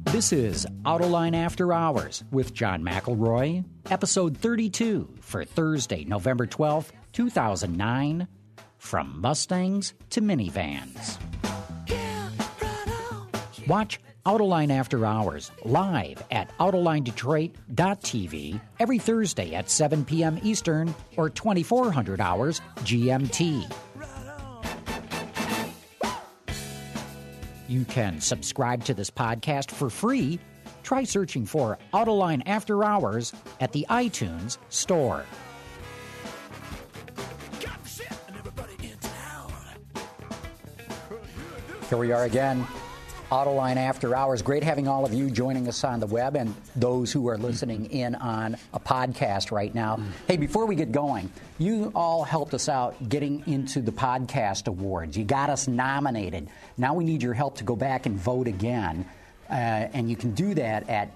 This is Autoline After Hours with John McElroy, episode 32 for Thursday, November 12th, 2009, From Mustangs to Minivans. Watch Autoline After Hours live at AutolineDetroit.tv every Thursday at 7 p.m. Eastern or 2400 hours GMT. You can subscribe to this podcast for free. Try searching for Autoline After Hours at the iTunes Store. Here we are again, Autoline After Hours. Great having all of you joining us on the web and those who are listening in on a podcast right now. Hey, before we get going, you all helped us out getting into the podcast awards. You got us nominated. Now we need your help to go back and vote again. And you can do that at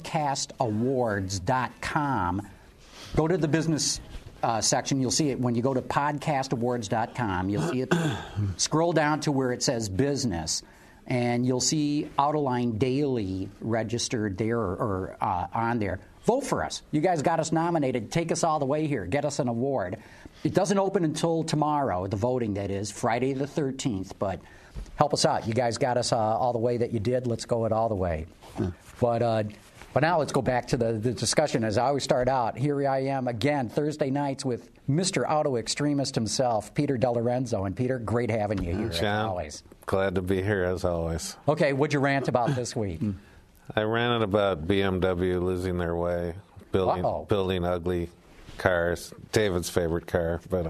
podcastawards.com. Go to the business section. You'll see it when you go to podcastawards.com. You'll see it. Scroll down to where it says business. And you'll see Autoline Daily registered there or on there. Vote for us. You guys got us nominated. Take us all the way here. Get us an award. It doesn't open until tomorrow, the voting, that is, Friday the 13th. But help us out. You guys got us all the way that you did. Let's go it all the way. But now let's go back to the discussion. As I always start out, here I am again, Thursday nights with Mr. Auto Extremist himself, Peter DeLorenzo. And, Peter, great having you here, John, as always. Glad to be here, as always. Okay, what'd you rant about this week? I ranted about BMW losing their way, building ugly cars. David's favorite car, but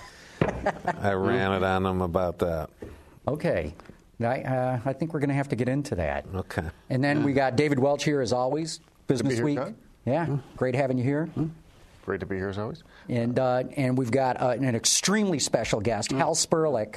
I ranted on them about that. Okay. I think we're going to have to get into that. Okay. And then we got David Welch here, as always, Business Week. John. Yeah, great having you here. Great to be here, as always. And we've got an extremely special guest, Hal Sperlich.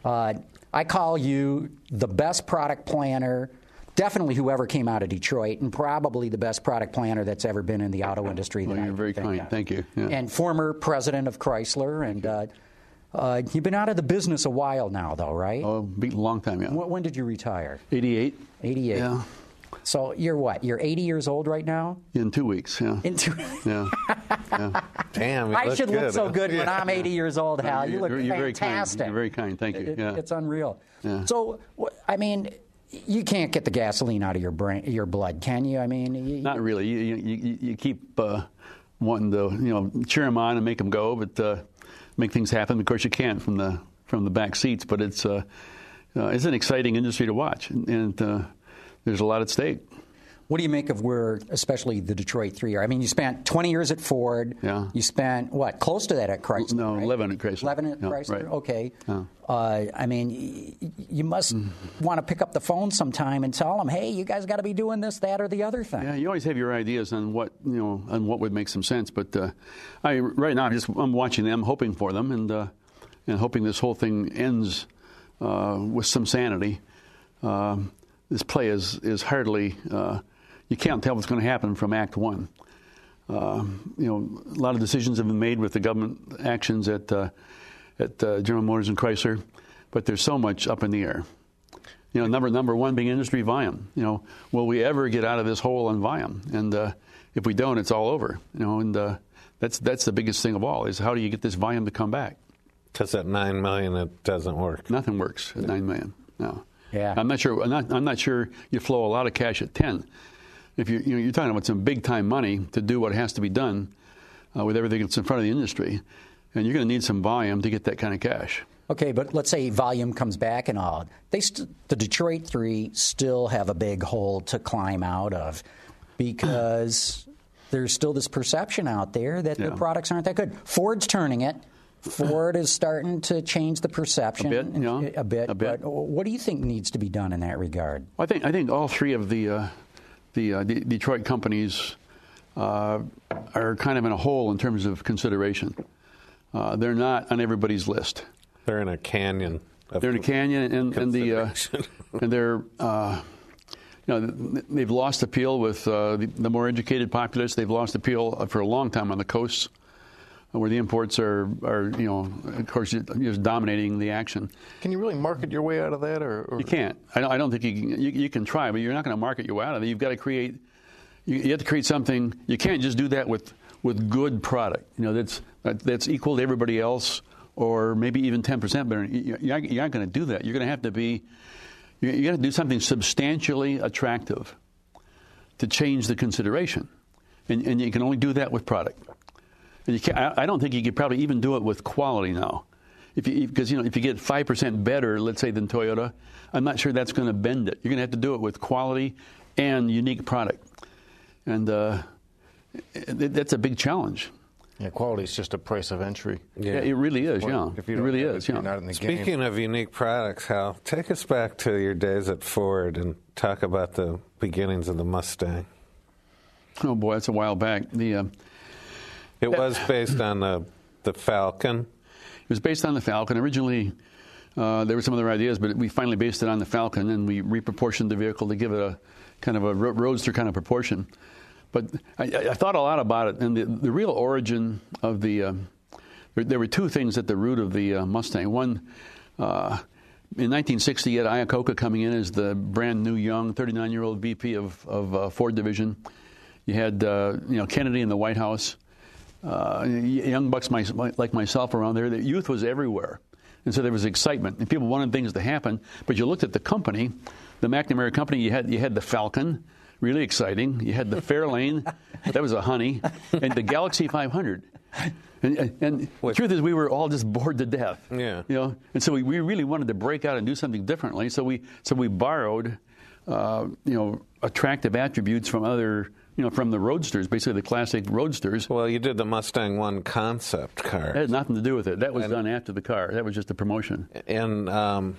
I call you the best product planner, definitely whoever came out of Detroit, and probably the best product planner that's ever been in the auto industry. Well, you're very kind. Thank you. Yeah. And former president of Chrysler. And you've been out of the business a while now, though, right? Oh, a long time, yeah. When did you retire? 88. 88. Yeah. So you're what? You're 80 years old right now? In 2 weeks, yeah. In 2 Yeah. Yeah. Damn, I should good. look so good when I'm 80 years old, Hal. You look you're fantastic. You're very kind. Thank you. Yeah. It's unreal. Yeah. So, I mean, you can't get the gasoline out of your blood, can you? I mean, Not really. You keep wanting to cheer them on and make them go, but make things happen. Of course, you can't from the back seats, but it's an exciting industry to watch, and there's a lot at stake. What do you make of where, especially the Detroit 3 are? I mean, you spent 20 years at Ford. Yeah. You spent, what, close to that at Chrysler, No, right? 11 at Chrysler. 11 at Chrysler? Right. Okay. Yeah. I mean, you must want to pick up the phone sometime and tell them, hey, you guys got to be doing this, that, or the other thing. Yeah, you always have your ideas on what would make some sense. But right now I'm watching them, hoping for them, and hoping this whole thing ends with some sanity. This play is hardly. You can't tell what's going to happen from Act One. A lot of decisions have been made with the government actions at General Motors and Chrysler, but there's so much up in the air. Number one being industry volume. Will we ever get out of this hole on volume? And if we don't, it's all over. That's the biggest thing of all is how do you get this volume to come back? Because at 9 million, it doesn't work. Nothing works at 9 million. No. Yeah. I'm not sure you flow a lot of cash at 10. If you're talking about some big time money to do what has to be done with everything that's in front of the industry, and you're going to need some volume to get that kind of cash. Okay, but let's say volume comes back and all. The Detroit 3 still have a big hole to climb out of because there's still this perception out there that their products aren't that good. Ford's turning it. Ford is starting to change the perception a bit. But what do you think needs to be done in that regard? I think all three of the Detroit companies are kind of in a hole in terms of consideration. They're not on everybody's list. They're in a canyon. They're in a canyon, and they're they've lost appeal with the more educated populace. They've lost appeal for a long time on the coasts. where the imports are of course, just dominating the action. Can you really market your way out of that, or? You can't. I don't think you can try, but you're not going to market your way out of it. You've got to create. You have to create something. You can't just do that with good product. That's equal to everybody else, or maybe even 10% better. You aren't going to do that. You're going to have to be. You got to do something substantially attractive to change the consideration, and you can only do that with product. And I don't think you could probably even do it with quality now, because if you get 5% better, let's say, than Toyota, I'm not sure that's going to bend it. You're going to have to do it with quality and unique product, and that's a big challenge. Yeah, quality is just a price of entry. Yeah, it really is. Well, It really is. You're not in the game. Speaking of unique products, Hal, take us back to your days at Ford and talk about the beginnings of the Mustang. Oh boy, that's a while back. It was based on the Falcon. It was based on the Falcon. Originally, there were some other ideas, but we finally based it on the Falcon, and we reproportioned the vehicle to give it a kind of a roadster kind of proportion. But I thought a lot about it, and the real origin of the there were two things at the root of the Mustang. One, in 1960, you had Iacocca coming in as the brand new young 39-year-old VP of Ford division. You had Kennedy in the White House, young bucks like myself around there. The youth was everywhere, and so there was excitement, and people wanted things to happen. But you looked at the company, the McNamara company. You had the Falcon. Really exciting. You had the Fairlane, that was a honey, and the Galaxy 500. And the truth is, we were all just bored to death. Yeah. And so we really wanted to break out and do something differently. So we borrowed, attractive attributes from other, from the Roadsters, basically the classic Roadsters. Well, you did the Mustang 1 concept car. It had nothing to do with it. That was done after the car. That was just a promotion. And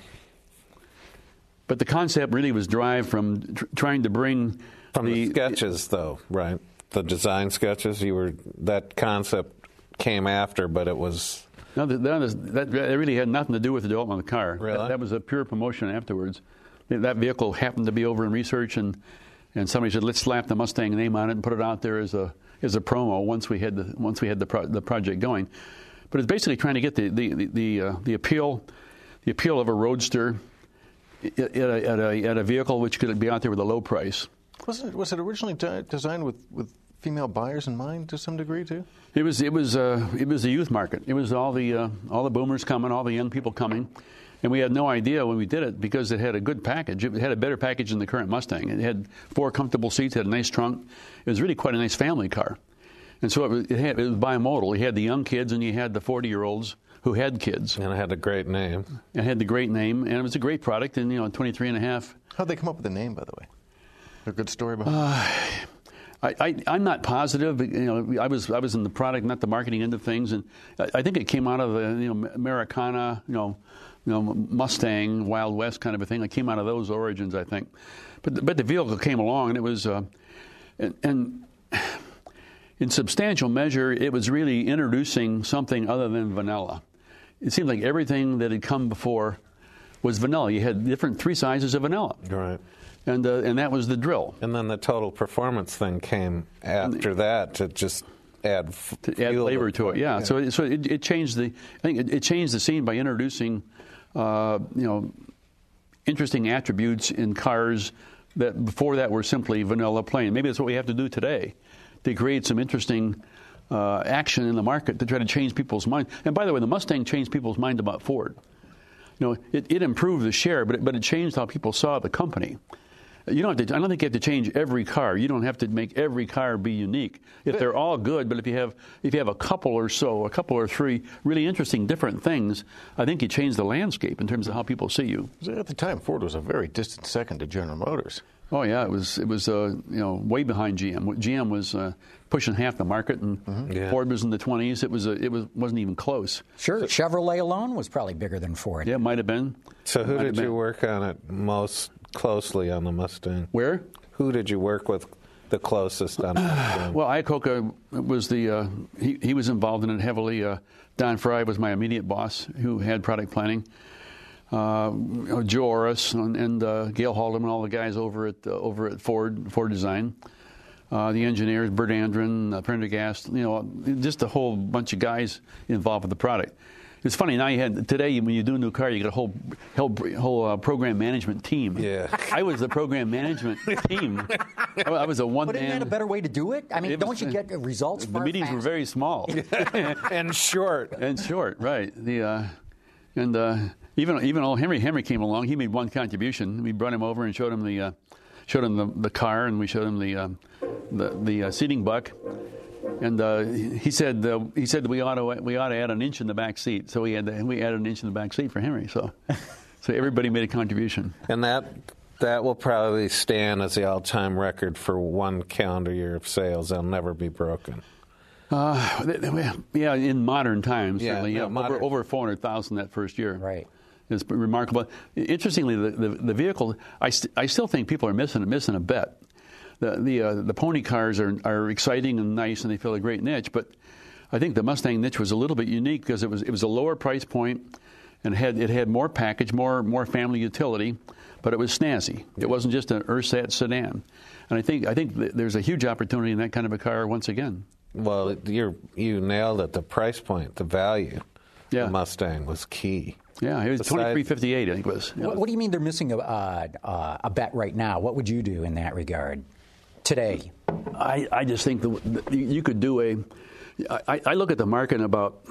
but the concept really was derived from trying to bring from the sketches, though, right? The design sketches. That concept came after, but it was. No, that really had nothing to do with the development of the car. Really? That was a pure promotion afterwards. That vehicle happened to be over in research, and somebody said, "Let's slap the Mustang name on it and put it out there as a promo." Once we had the project going, but it's basically trying to get the appeal of a Roadster at a vehicle which could be out there with a low price. Was it originally designed with female buyers in mind to some degree too? It was the youth market. It was all the boomers coming, all the young people coming, and we had no idea when we did it because it had a good package. It had a better package than the current Mustang. It had 4 comfortable seats, it had a nice trunk. It was really quite a nice family car, and so it was bimodal. You had the young kids and you had the 40-year-olds who had kids. And it had a great name. And it was a great product, and 23 and a half. How'd they come up with the name, by the way? A good story behind it? I'm not positive. I was in the product, not the marketing end of things, and I think it came out of the Americana, Mustang, Wild West kind of a thing. It came out of those origins, I think. But the vehicle came along, and it was and in substantial measure, it was really introducing something other than vanilla. It seemed like everything that had come before was vanilla. You had 3 sizes of vanilla. Right. And that was the drill. And then the total performance thing came after that to just add flavor to it. Yeah. So it changed it changed the scene by introducing interesting attributes in cars that before that were simply vanilla plain. Maybe that's what we have to do today to create some interesting action in the market to try to change people's minds. And by the way, the Mustang changed people's mind about Ford. It improved the share, but it changed how people saw the company. I don't think you have to change every car. You don't have to make every car be unique. If they're all good, but if you have a couple or 3 really interesting different things, I think you change the landscape in terms of how people see you. At the time, Ford was a very distant second to General Motors. Oh yeah, it was way behind GM. GM was pushing half the market, and Ford was in the 20s. It wasn't even close. Sure, Chevrolet alone was probably bigger than Ford. Yeah, it might have been. So who did you work on it most closely on the Mustang? Where? Who did you work with the closest on the Mustang? Well, Iacocca was he was involved in it heavily. Don Fry was my immediate boss, who had product planning. Joe Orris and Gail Haldeman, all the guys over at Ford Design. the engineers, Bert Andron, Prendergast, just a whole bunch of guys involved with the product. It's funny now. Today when you do a new car, you got a whole program management team. Yeah, I was the program management team. I was a one man. But isn't that a better way to do it? I mean, don't you get results? The meetings were very small and short. And short, right? Even old Henry came along. He made one contribution. We brought him over and showed him the car, and we showed him the seating buck. And he said we ought to add an inch in the back seat. So we added an inch in the back seat for Henry. So everybody made a contribution. And that will probably stand as the all-time record for one calendar year of sales. They'll never be broken. Yeah, in modern times, certainly. Yeah, over 400,000 that first year. Right. It's remarkable. Interestingly, the vehicle, I still think people are missing a bet. The pony cars are exciting and nice, and they fill a great niche. But I think the Mustang niche was a little bit unique because it was a lower price point, and it had more package, more family utility, but it was snazzy. It wasn't just an ersatz sedan, and I think there's a huge opportunity in that kind of a car once again. Well, you nailed it. The price point, the value. Yeah. The Mustang was key. Yeah, it was $23,588, I think it was. What do you mean they're missing a bet right now? What would you do in that regard today? I just think you could do I look at the market, and about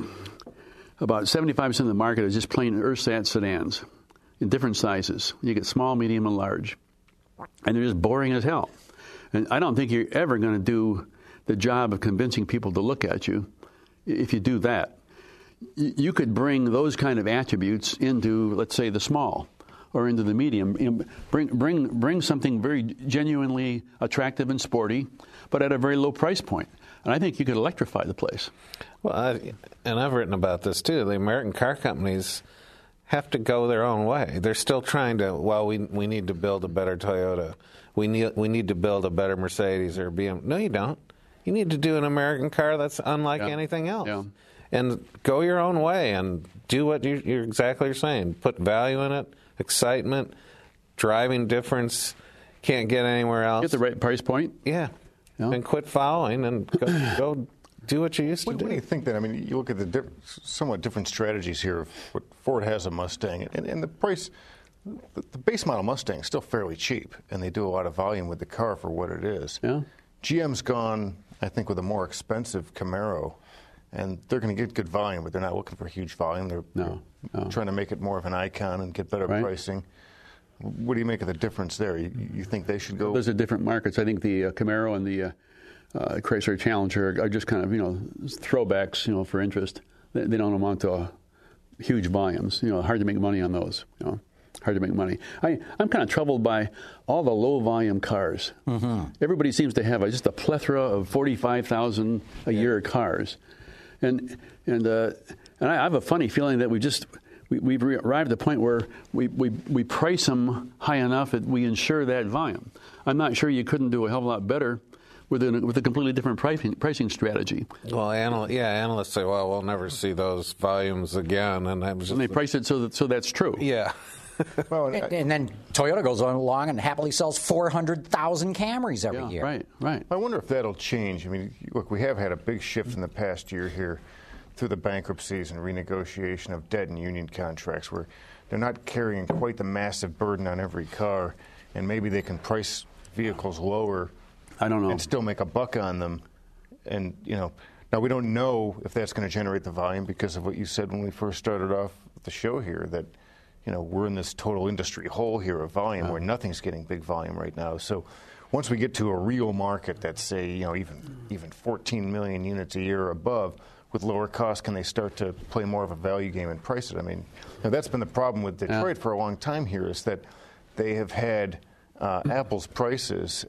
75% of the market is just plain ersatz sedans in different sizes. You get small, medium, and large. And they're just boring as hell. And I don't think you're ever going to do the job of convincing people to look at you if you do that. You could bring those kind of attributes into, let's say, the small or into the medium. Bring something very genuinely attractive and sporty, but at a very low price point. And I think you could electrify the place. Well, and I've written about this too. The American car companies have to go their own way. They're still trying to. Well, we need to build a better Toyota. We need to build a better Mercedes or BMW. No, you don't. You need to do an American car that's unlike anything else. Yeah. And go your own way and do what you're exactly saying. Put value in it, excitement, driving difference. Can't get anywhere else. Get the right price point. Yeah. And quit following and go do what you used to do. What do you think then? I mean, you look at the somewhat different strategies here of what Ford has a Mustang, and the price, the base model Mustang is still fairly cheap, and they do a lot of volume with the car for what it is. Yeah. GM's gone, I think, with a more expensive Camaro, and they're going to get good volume, but they're not looking for huge volume. They're trying to make it more of an icon and get better pricing. What do you make of the difference there? You think they should go? Those are different markets. I think the Camaro and the Chrysler Challenger are just kind of throwbacks for interest. They don't amount to huge volumes. Hard to make money on those. Hard to make money. I'm kind of troubled by all the low volume cars. Mm-hmm. Everybody seems to have just a plethora of 45,000 a year cars, and I have a funny feeling that we've arrived at the point where we price them high enough that we ensure that volume. I'm not sure you couldn't do a hell of a lot better with a completely different pricing strategy. Well, analysts say, well, we'll never see those volumes again. And they price it so that's true. Yeah. Well, and then Toyota goes along and happily sells 400,000 Camrys every year. Right. I wonder if that'll change. I mean, look, we have had a big shift in the past year here through the bankruptcies and renegotiation of debt and union contracts where they're not carrying quite the massive burden on every car, and maybe they can price vehicles lower. I don't know. And still make a buck on them. And, now we don't know if that's going to generate the volume because of what you said when we first started off the show here, that, we're in this total industry hole here of volume where nothing's getting big volume right now. So once we get to a real market that's, say, even 14 million units a year or above, with lower costs, can they start to play more of a value game and price it? I mean, that's been the problem with Detroit for a long time here, is that they have had Apple's prices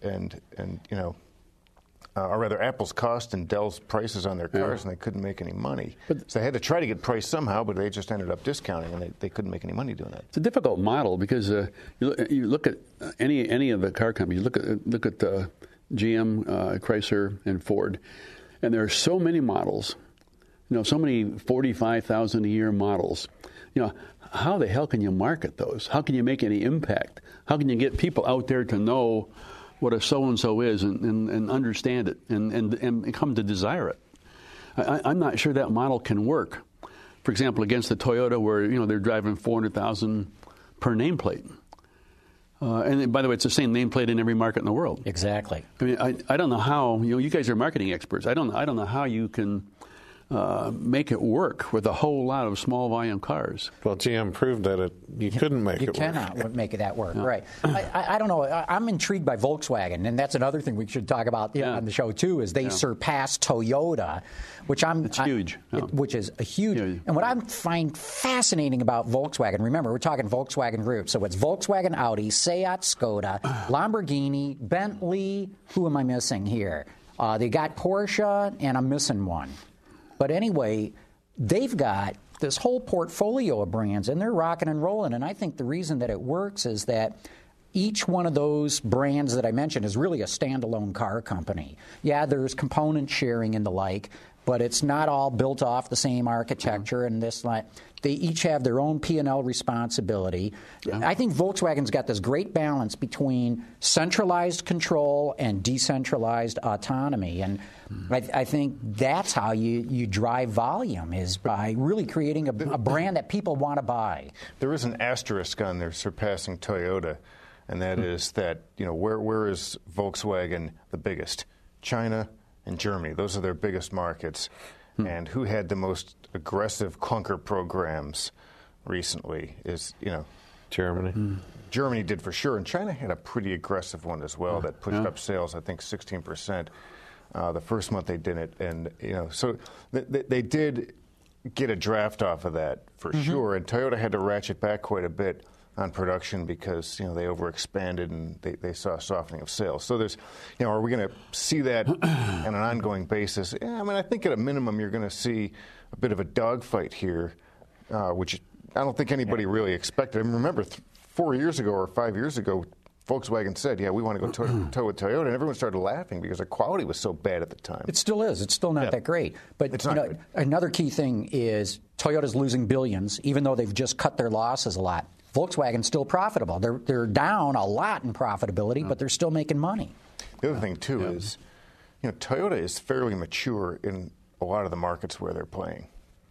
or rather Apple's cost and Dell's prices on their cars, and they couldn't make any money. So they had to try to get price somehow, but they just ended up discounting, and they couldn't make any money doing that. It's a difficult model because you look at any of the car companies. Look at GM, Chrysler, and Ford, and there are so many models. So many 45,000 a year models. How the hell can you market those? How can you make any impact? How can you get people out there to know what a so-and-so is and understand it and come to desire it. I'm not sure that model can work. For example, against the Toyota, where they're driving 400,000 per nameplate. And by the way, it's the same nameplate in every market in the world. Exactly. I mean, I don't know how, you guys are marketing experts. I don't know how you can make it work with a whole lot of small volume cars. Well, GM proved that you couldn't make it work. You cannot make that work, right. I don't know. I'm intrigued by Volkswagen, and that's another thing we should talk about on the show, too, is they surpassed Toyota, which it's huge. Which is a huge. And what I find fascinating about Volkswagen, remember, we're talking Volkswagen Group, so it's Volkswagen, Audi, Seat, Skoda, Lamborghini, Bentley, who am I missing here? They got Porsche, and I'm missing one. But anyway, they've got this whole portfolio of brands, and they're rocking and rolling. And I think the reason that it works is that each one of those brands that I mentioned is really a standalone car company. Yeah, there's component sharing and the like, but it's not all built off the same architecture and this like. They each have their own P&L responsibility. Yeah. I think Volkswagen's got this great balance between centralized control and decentralized autonomy. And I think that's how you drive volume, is by really creating a brand that people want to buy. There is an asterisk on their surpassing Toyota, and that is that, where is Volkswagen the biggest? China and Germany. Those are their biggest markets. And who had the most aggressive clunker programs recently is, Germany. Germany did for sure, and China had a pretty aggressive one as well that pushed up sales, I think, 16%. The first month they did it, and so they did get a draft off of that for sure. And Toyota had to ratchet back quite a bit on production because they overexpanded and they saw a softening of sales. So there's, are we going to see that on an ongoing basis? Yeah, I mean, I think at a minimum you're going to see a bit of a dogfight here, which I don't think anybody really expected. I mean, remember 4 years ago or 5 years ago, Volkswagen said, "Yeah, we want to go toe with Toyota," and everyone started laughing because the quality was so bad at the time. It still is. It's still not that great. But it's not great. Another key thing is Toyota's losing billions, even though they've just cut their losses a lot. Volkswagen's still profitable. They're down a lot in profitability, but they're still making money. The other thing too is, Toyota is fairly mature in a lot of the markets where they're playing.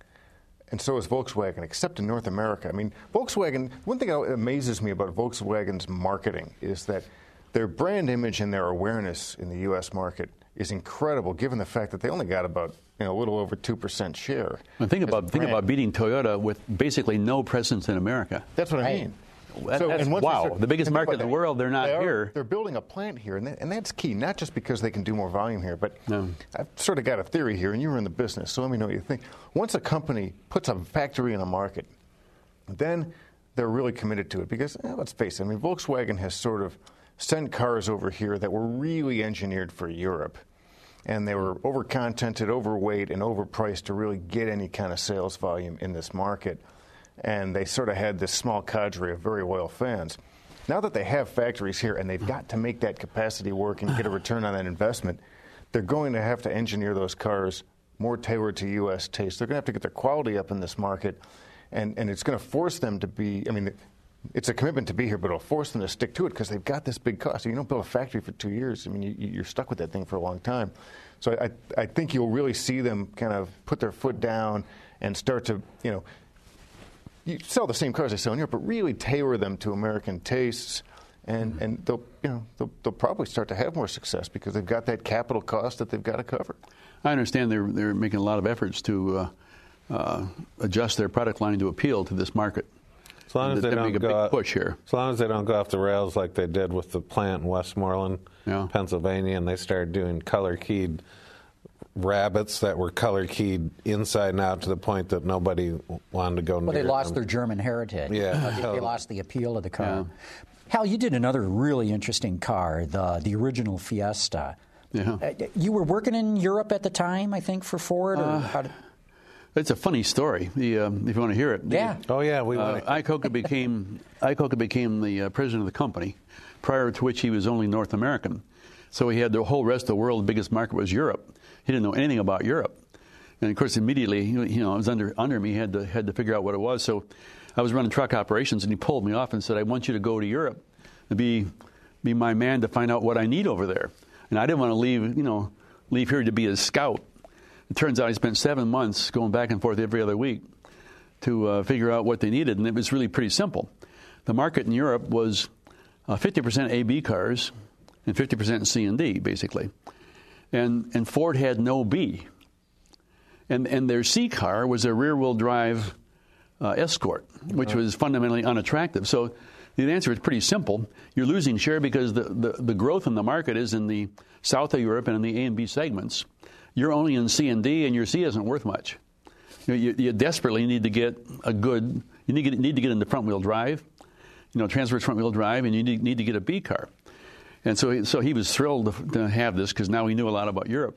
And so is Volkswagen, except in North America. I mean, Volkswagen, one thing that amazes me about Volkswagen's marketing is that their brand image and their awareness in the U.S. market is incredible, given the fact that they only got about a little over 2% share. And think about beating Toyota with basically no presence in America. That's what I mean. The biggest market in the world, they're not here. They're building a plant here, and that's key, not just because they can do more volume here, but I've sort of got a theory here, and you were in the business, so let me know what you think. Once a company puts a factory in a market, then they're really committed to it because, let's face it, I mean, Volkswagen has sort of sent cars over here that were really engineered for Europe, and they were over-contented, overweight, and overpriced to really get any kind of sales volume in this market. And they sort of had this small cadre of very loyal fans. Now that they have factories here and they've got to make that capacity work and get a return on that investment, they're going to have to engineer those cars more tailored to U.S. taste. They're going to have to get their quality up in this market, and it's going to force them to be, I mean, it's a commitment to be here, but it'll force them to stick to it because they've got this big cost. You don't build a factory for 2 years. I mean, you're stuck with that thing for a long time. So I think you'll really see them kind of put their foot down and start to, you sell the same cars they sell in Europe, but really tailor them to American tastes, and they'll probably start to have more success because they've got that capital cost that they've got to cover. I understand they're making a lot of efforts to adjust their product line to appeal to this market. As long as they don't make a big push here. As long as they don't go off the rails like they did with the plant in Westmoreland, Pennsylvania, and they started doing color-keyed rabbits that were color-keyed inside and out to the point that nobody wanted to go near them. Well, they lost their German heritage. Yeah. They lost the appeal of the car. Yeah. Hal, you did another really interesting car, the original Fiesta. Yeah. You were working in Europe at the time, I think, for Ford? It's a funny story, if you want to hear it. Yeah. We want to. Iacocca became the president of the company, prior to which he was only North American. So he had the whole rest of the world. The biggest market was Europe. He didn't know anything about Europe. And, of course, immediately, it was under me. He had to figure out what it was. So I was running truck operations, and he pulled me off and said, I want you to go to Europe and be be my man to find out what I need over there. And I didn't want to leave here to be a scout. It turns out I spent 7 months going back and forth every other week to figure out what they needed, and it was really pretty simple. The market in Europe was 50% AB cars and 50% C and D, basically. And Ford had no B. And their C car was a rear-wheel drive Escort, which was fundamentally unattractive. So the answer is pretty simple. You're losing share because the growth in the market is in the south of Europe and in the A and B segments. You're only in C and D, and your C isn't worth much. You desperately need to get you need to get into front-wheel drive, transverse front-wheel drive, and you need to get a B car. And so he was thrilled to have this because now he knew a lot about Europe.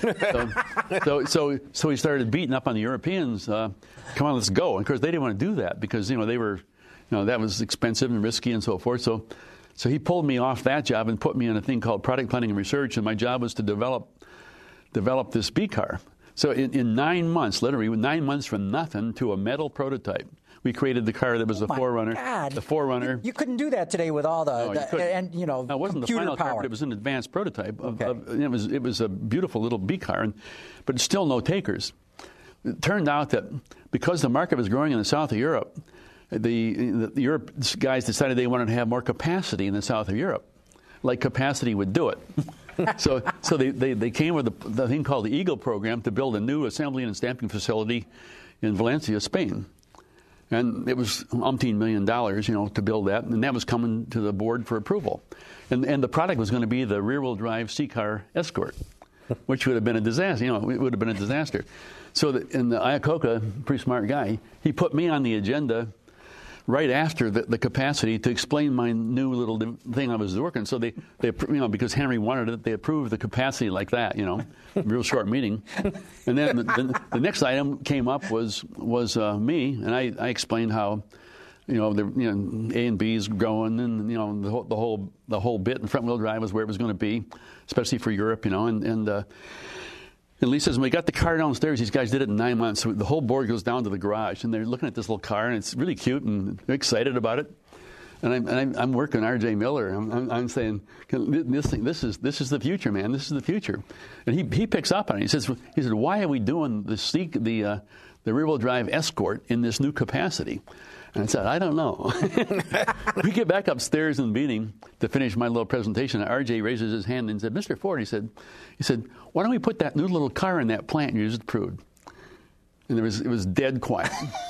So he started beating up on the Europeans. Come on, let's go. And of course, they didn't want to do that because they were, that was expensive and risky and so forth. So he pulled me off that job and put me in a thing called product planning and research. And my job was to develop this B car. So in 9 months, literally 9 months from nothing to a metal prototype, we created the car that was the Forerunner. God. The Forerunner. You couldn't do that today with all No, it wasn't the computer final power. car, but it was an advanced prototype. Okay. It was a beautiful little B car, but still no takers. It turned out that because the market was growing in the south of Europe, the Europe guys decided they wanted to have more capacity in the south of Europe, like capacity would do it. So they came with the thing called the Eagle program to build a new assembly and stamping facility in Valencia, Spain. And it was umpteen $1 million, to build that, and that was coming to the board for approval. And the product was going to be the rear-wheel drive C-car Escort, which would have been a disaster. It would have been a disaster. So the Iacocca, pretty smart guy, he put me on the agenda right after the capacity to explain my new little thing I was working. So they because Henry wanted it, they approved the capacity like that, real short meeting. And then the next item came up was me, and I explained how, A and B is growing, and the whole bit, and front wheel drive was where it was going to be, especially for Europe, And Lee says, when we got the car downstairs, these guys did it in 9 months. So the whole board goes down to the garage, and they're looking at this little car, and it's really cute, and they're excited about it. And I'm working R.J. Miller. I'm saying, this is the future, man. This is the future. And he picks up on it. He said, why are we doing the rear-wheel drive Escort in this new capacity? And I said, I don't know. We get back upstairs in the meeting to finish my little presentation, and R.J. raises his hand and said, Mr. Ford, he said, why don't we put that new little car in that plant you just approved? And it was dead quiet.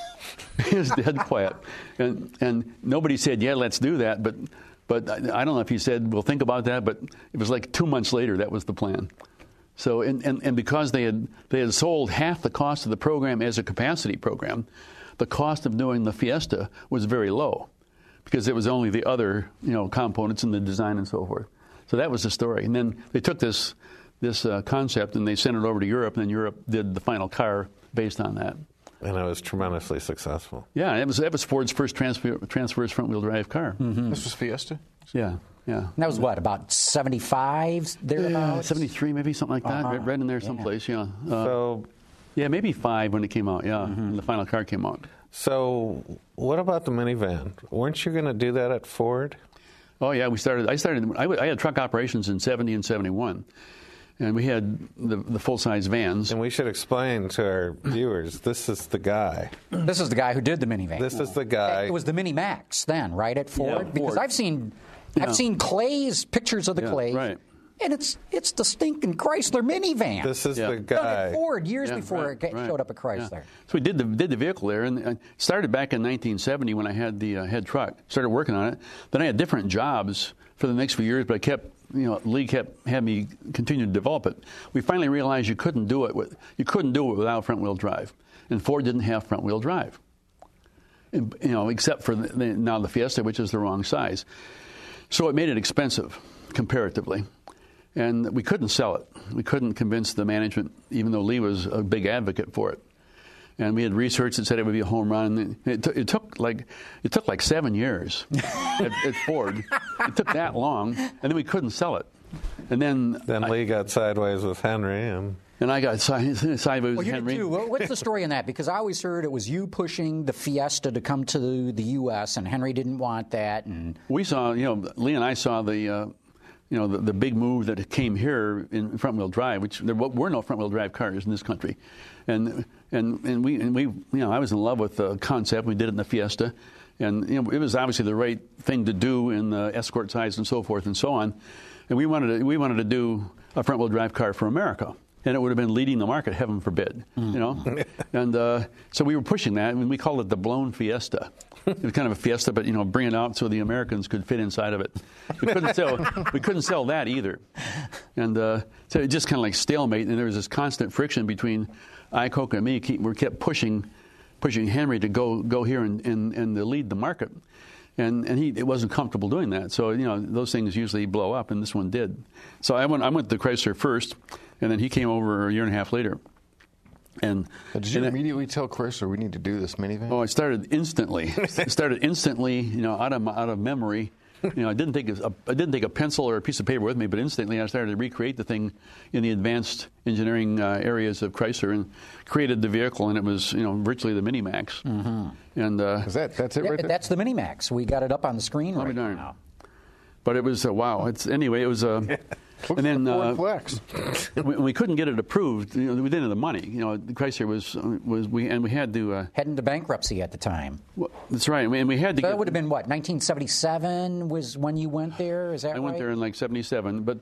It was dead quiet. And nobody said, yeah, let's do that. But I don't know if he said, we'll think about that, but it was like 2 months later, that was the plan. So, and because they had sold half the cost of the program as a capacity program, the cost of doing the Fiesta was very low because it was only the other, components in the design and so forth. So that was the story. And then they took this concept and they sent it over to Europe, and then Europe did the final car based on that. And it was tremendously successful. Yeah, that was Ford's first transverse front-wheel drive car. Mm-hmm. This was Fiesta? Yeah. And that was what, about 75 thereabouts? 73 maybe, something like that, right in there someplace, yeah. Yeah, maybe 5 when it came out, yeah, when the final car came out. So what about the minivan? Weren't you going to do that at Ford? Oh, yeah, I had truck operations in 70 and 71. And we had the full-size vans. And we should explain to our viewers, this is the guy. This is the guy who did the minivan. This is the guy. It was the Mini Max then, right, at Ford? Yeah, because Ford. I've seen Clay's, pictures of the Clay. Right. And it's the stinking Chrysler minivan. This is the Done guy. at Ford years Yeah, before right, it right. showed up at Chrysler. Yeah. So we did the vehicle there, and started back in 1970 when I had the head truck. Started working on it. Then I had different jobs for the next few years, but I kept, Lee had me continue to develop it. We finally realized you couldn't do it without front-wheel drive, and Ford didn't have front-wheel drive. Except for now the Fiesta, which is the wrong size. So it made it expensive comparatively. And we couldn't sell it. We couldn't convince the management, even though Lee was a big advocate for it. And we had research that said it would be a home run. It took like 7 years at Ford. It took that long, and then we couldn't sell it. And then Lee got sideways with Henry, and And I got sideways Well, you Henry. did too. What's the story on that? Because I always heard it was you pushing the Fiesta to come to the U.S. and Henry didn't want that. And We saw, Lee and I saw the big move that came here in front-wheel drive, which there were no front-wheel drive cars in this country, and we I was in love with the concept. We did it in the Fiesta, and it was obviously the right thing to do in the Escort size and so forth and so on, and we wanted to do a front-wheel drive car for America. And it would have been leading the market, heaven forbid, And so we were pushing that, and we called it the blown Fiesta. It was kind of a Fiesta, but bring it out so the Americans could fit inside of it. We couldn't sell that either, and so it just kind of like stalemate. And there was this constant friction between Iacocca and me. We kept pushing Henry to go here and to lead the market, and he wasn't comfortable doing that. So those things usually blow up, and this one did. So I went to Chrysler first. And then he came over a year and a half later. And did you immediately tell Chrysler we need to do this minivan? Oh, I started instantly. Out of memory. I didn't take a pencil or a piece of paper with me, but instantly I started to recreate the thing in the advanced engineering areas of Chrysler and created the vehicle, and it was virtually the Minimax. Mm-hmm. And that's it right there? That's the Minimax. We got it up on the screen right now. But it was wow. It was. And then Flex. we couldn't get it approved. We didn't have the money. Chrysler we had to head into bankruptcy at the time. Well, that's right. And we had to. So that would have been what 1977 was when you went there. Is that right? I went there in like '77. But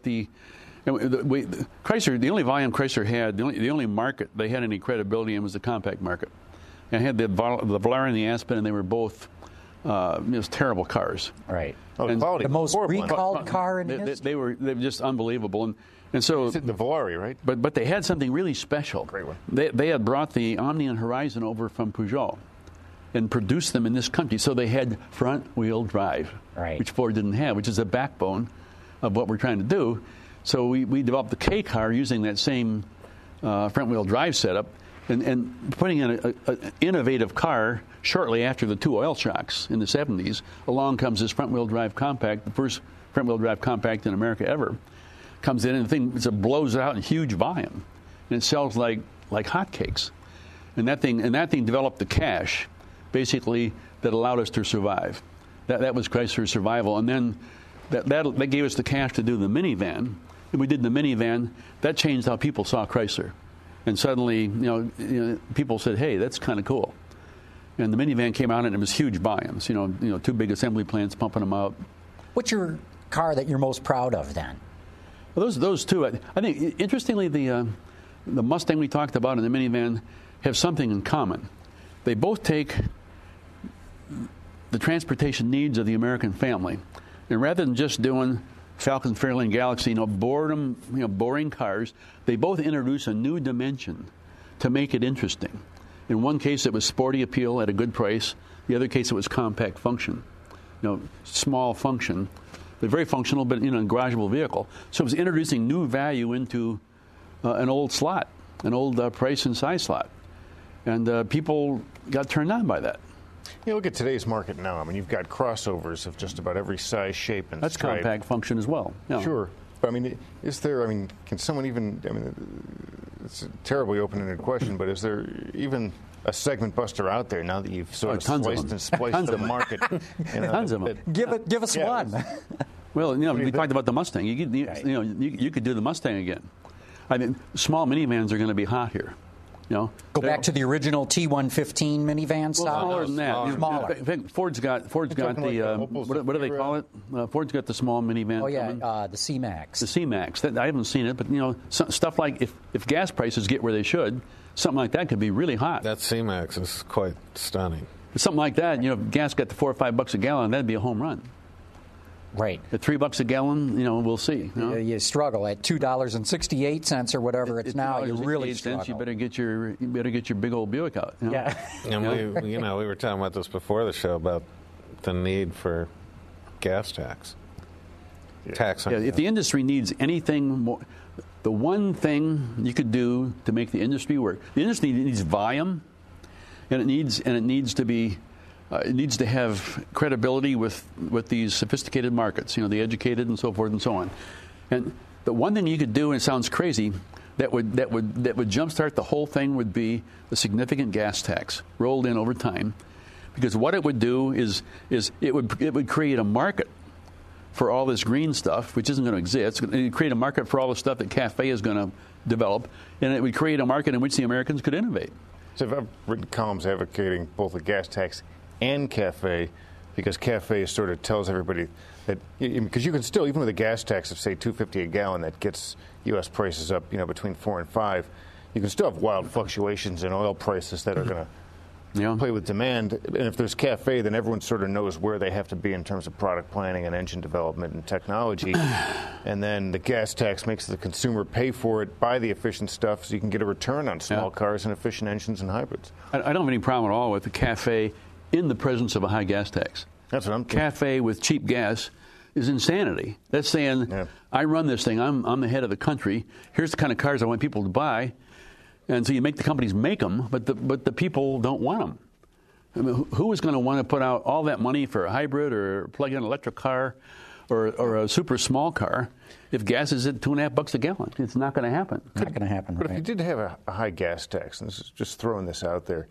Chrysler, the only volume Chrysler had, the only market they had any credibility in was the compact market. And I had the Velar and the Aspen, and they were both. Terrible cars. Right. Quality. The most recalled car in history. They were just unbelievable, and so the Volare, right? But they had something really special. Great one. They had brought the Omni and Horizon over from Peugeot and produced them in this country, so they had front-wheel drive, right, which Ford didn't have, which is the backbone of what we're trying to do. So we developed the K car using that same front-wheel drive setup. And putting in an innovative car shortly after the two oil shocks in the 70s, along comes this front-wheel drive compact, the first front-wheel drive compact in America ever. Comes in and the thing blows out in huge volume, and it sells like hotcakes. And that thing developed the cash, basically, that allowed us to survive. That was Chrysler's survival, and then that gave us the cash to do the minivan. And we did the minivan. That changed how people saw Chrysler. And suddenly, people said, "Hey, that's kind of cool." And the minivan came out, and it was huge volumes. Two big assembly plants pumping them out. What's your car that you're most proud of, then? Well, those two. I think, interestingly, the Mustang we talked about and the minivan have something in common. They both take the transportation needs of the American family, and rather than just doing Falcon, Fairlane, Galaxy, boring cars, they both introduce a new dimension to make it interesting. In one case, it was sporty appeal at a good price. The other case, it was compact function, small function, but very functional, but a garageable vehicle. So it was introducing new value into an old slot, an old price and size slot, and people got turned on by that. Look at today's market now. I mean, you've got crossovers of just about every size, shape, and That's stripe. Compact function as well. Sure. But, can someone even, it's a terribly open-ended question, but is there even a segment buster out there now that you've sort of sliced and spliced the market? Tons of them. Give us one. Well, we talked about the Mustang. You could do the Mustang again. I mean, small minivans are going to be hot here. Go back to the original T115 minivan style. Smaller than that. Smaller. In fact, Ford's got the what do they call it? Ford's got the small minivan. Oh yeah, the C-Max. The C-Max. I haven't seen it, but stuff like if gas prices get where they should, something like that could be really hot. That C-Max is quite stunning. Something like that, if gas got to $4 or $5 a gallon, that'd be a home run. Right. At $3 a gallon, we'll see. You struggle at $2.68 or whatever it's now. You really struggle. You better get your big old Buick out. Yeah. And we were talking about this before the show about the need for gas tax. Tax. If the industry needs anything more, the one thing you could do to make the industry work, the industry needs volume, and it needs to be. It needs to have credibility with these sophisticated markets, the educated and so forth and so on. And the one thing you could do, and it sounds crazy, that would jumpstart the whole thing would be a significant gas tax rolled in over time, because what it would do is it would create a market for all this green stuff, which isn't going to exist. It would create a market for all the stuff that CAFE is going to develop, and it would create a market in which the Americans could innovate. So I've written columns advocating both a gas tax and CAFE, because CAFE sort of tells everybody that, because you can still, even with a gas tax of, say, $2.50 a gallon that gets U.S. prices up, between 4 and 5, you can still have wild fluctuations in oil prices that are going to play with demand. And if there's CAFE, then everyone sort of knows where they have to be in terms of product planning and engine development and technology. And then the gas tax makes the consumer pay for it, buy the efficient stuff, so you can get a return on small cars and efficient engines and hybrids. I don't have any problem at all with the CAFE in the presence of a high gas tax. That's what I'm thinking. CAFE with cheap gas is insanity. That's saying, I run this thing, I'm the head of the country, here's the kind of cars I want people to buy. And so you make the companies make them, but the people don't want them. I mean, who is going to want to put out all that money for a hybrid or plug-in electric car or a super small car if gas is at $2.50 a gallon? It's not going to happen. Not going to happen. But if you did have a high gas tax, and this is just throwing this out there,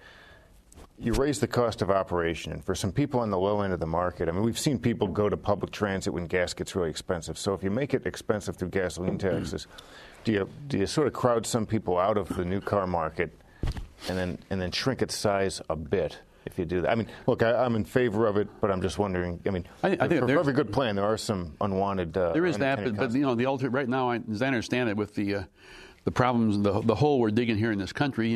you raise the cost of operation. And for some people on the low end of the market, I mean, we've seen people go to public transit when gas gets really expensive. So if you make it expensive through gasoline taxes, do you sort of crowd some people out of the new car market and then shrink its size a bit if you do that? I mean, look, I'm in favor of it, but I'm just wondering. I mean, I think for every good plan, there are some unwanted. There is that, but the ultimate right now, as I understand it, with the problems, the hole we're digging here in this country,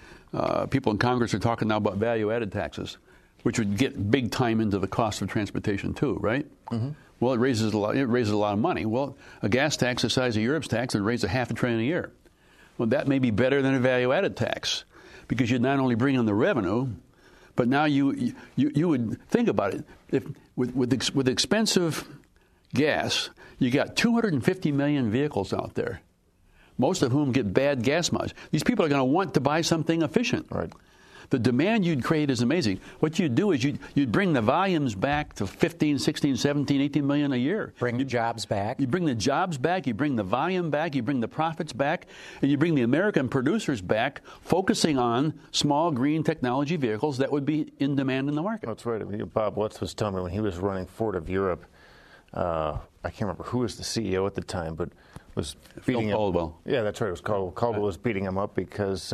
people in Congress are talking now about value-added taxes, which would get big time into the cost of transportation too, right? Mm-hmm. Well, it raises a lot of money. Well, a gas tax the size of Europe's tax would raise $500 billion a year. Well, that may be better than a value-added tax, because you'd not only bring in the revenue, but now you would think about it. If with expensive gas, you got 250 million vehicles out there, most of whom get bad gas mileage. These people are going to want to buy something efficient. Right. The demand you'd create is amazing. What you'd do is you'd bring the volumes back to 15, 16, 17, 18 million a year. Bring the jobs back. You bring the jobs back, you bring the volume back, you bring the profits back, and you bring the American producers back, focusing on small green technology vehicles that would be in demand in the market. That's right. I mean, Bob Lutz was telling me when he was running Ford of Europe, I can't remember who was the CEO at the time, but was beating Phil Caldwell. Yeah, that's right. It was Caldwell. Caldwell was beating him up because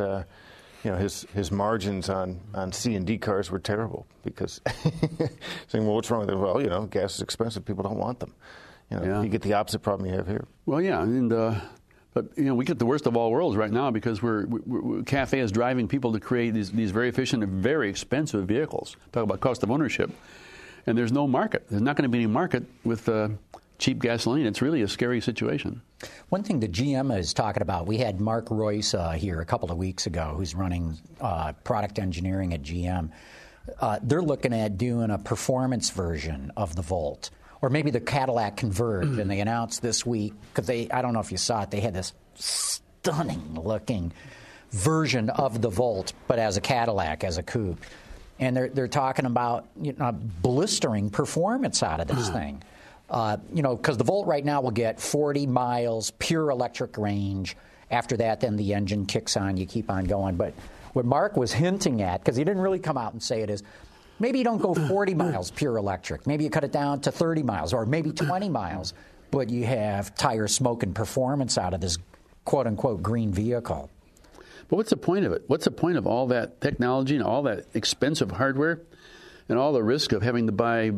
his margins on C and D cars were terrible, because saying, well, what's wrong with it? Well, gas is expensive. People don't want them. You get the opposite problem you have here. Well, yeah, and but we get the worst of all worlds right now, because CAFE is driving people to create these very efficient and very expensive vehicles. Talk about cost of ownership, and there's no market. There's not going to be any market with cheap gasoline. It's really a scary situation. One thing that GM is talking about, we had Mark Royce here a couple of weeks ago, who's running product engineering at GM. They're looking at doing a performance version of the Volt, or maybe the Cadillac Converge. And they announced this week, because I don't know if you saw it, they had this stunning looking version of the Volt, but as a Cadillac, as a coupe. And they're talking about blistering performance out of this thing. Because the Volt right now will get 40 miles pure electric range. After that, then the engine kicks on, you keep on going. But what Mark was hinting at, because he didn't really come out and say it, is maybe you don't go 40 miles pure electric. Maybe you cut it down to 30 miles or maybe 20 miles, but you have tire smoke and performance out of this quote-unquote green vehicle. But what's the point of it? What's the point of all that technology and all that expensive hardware and all the risk of having to buy,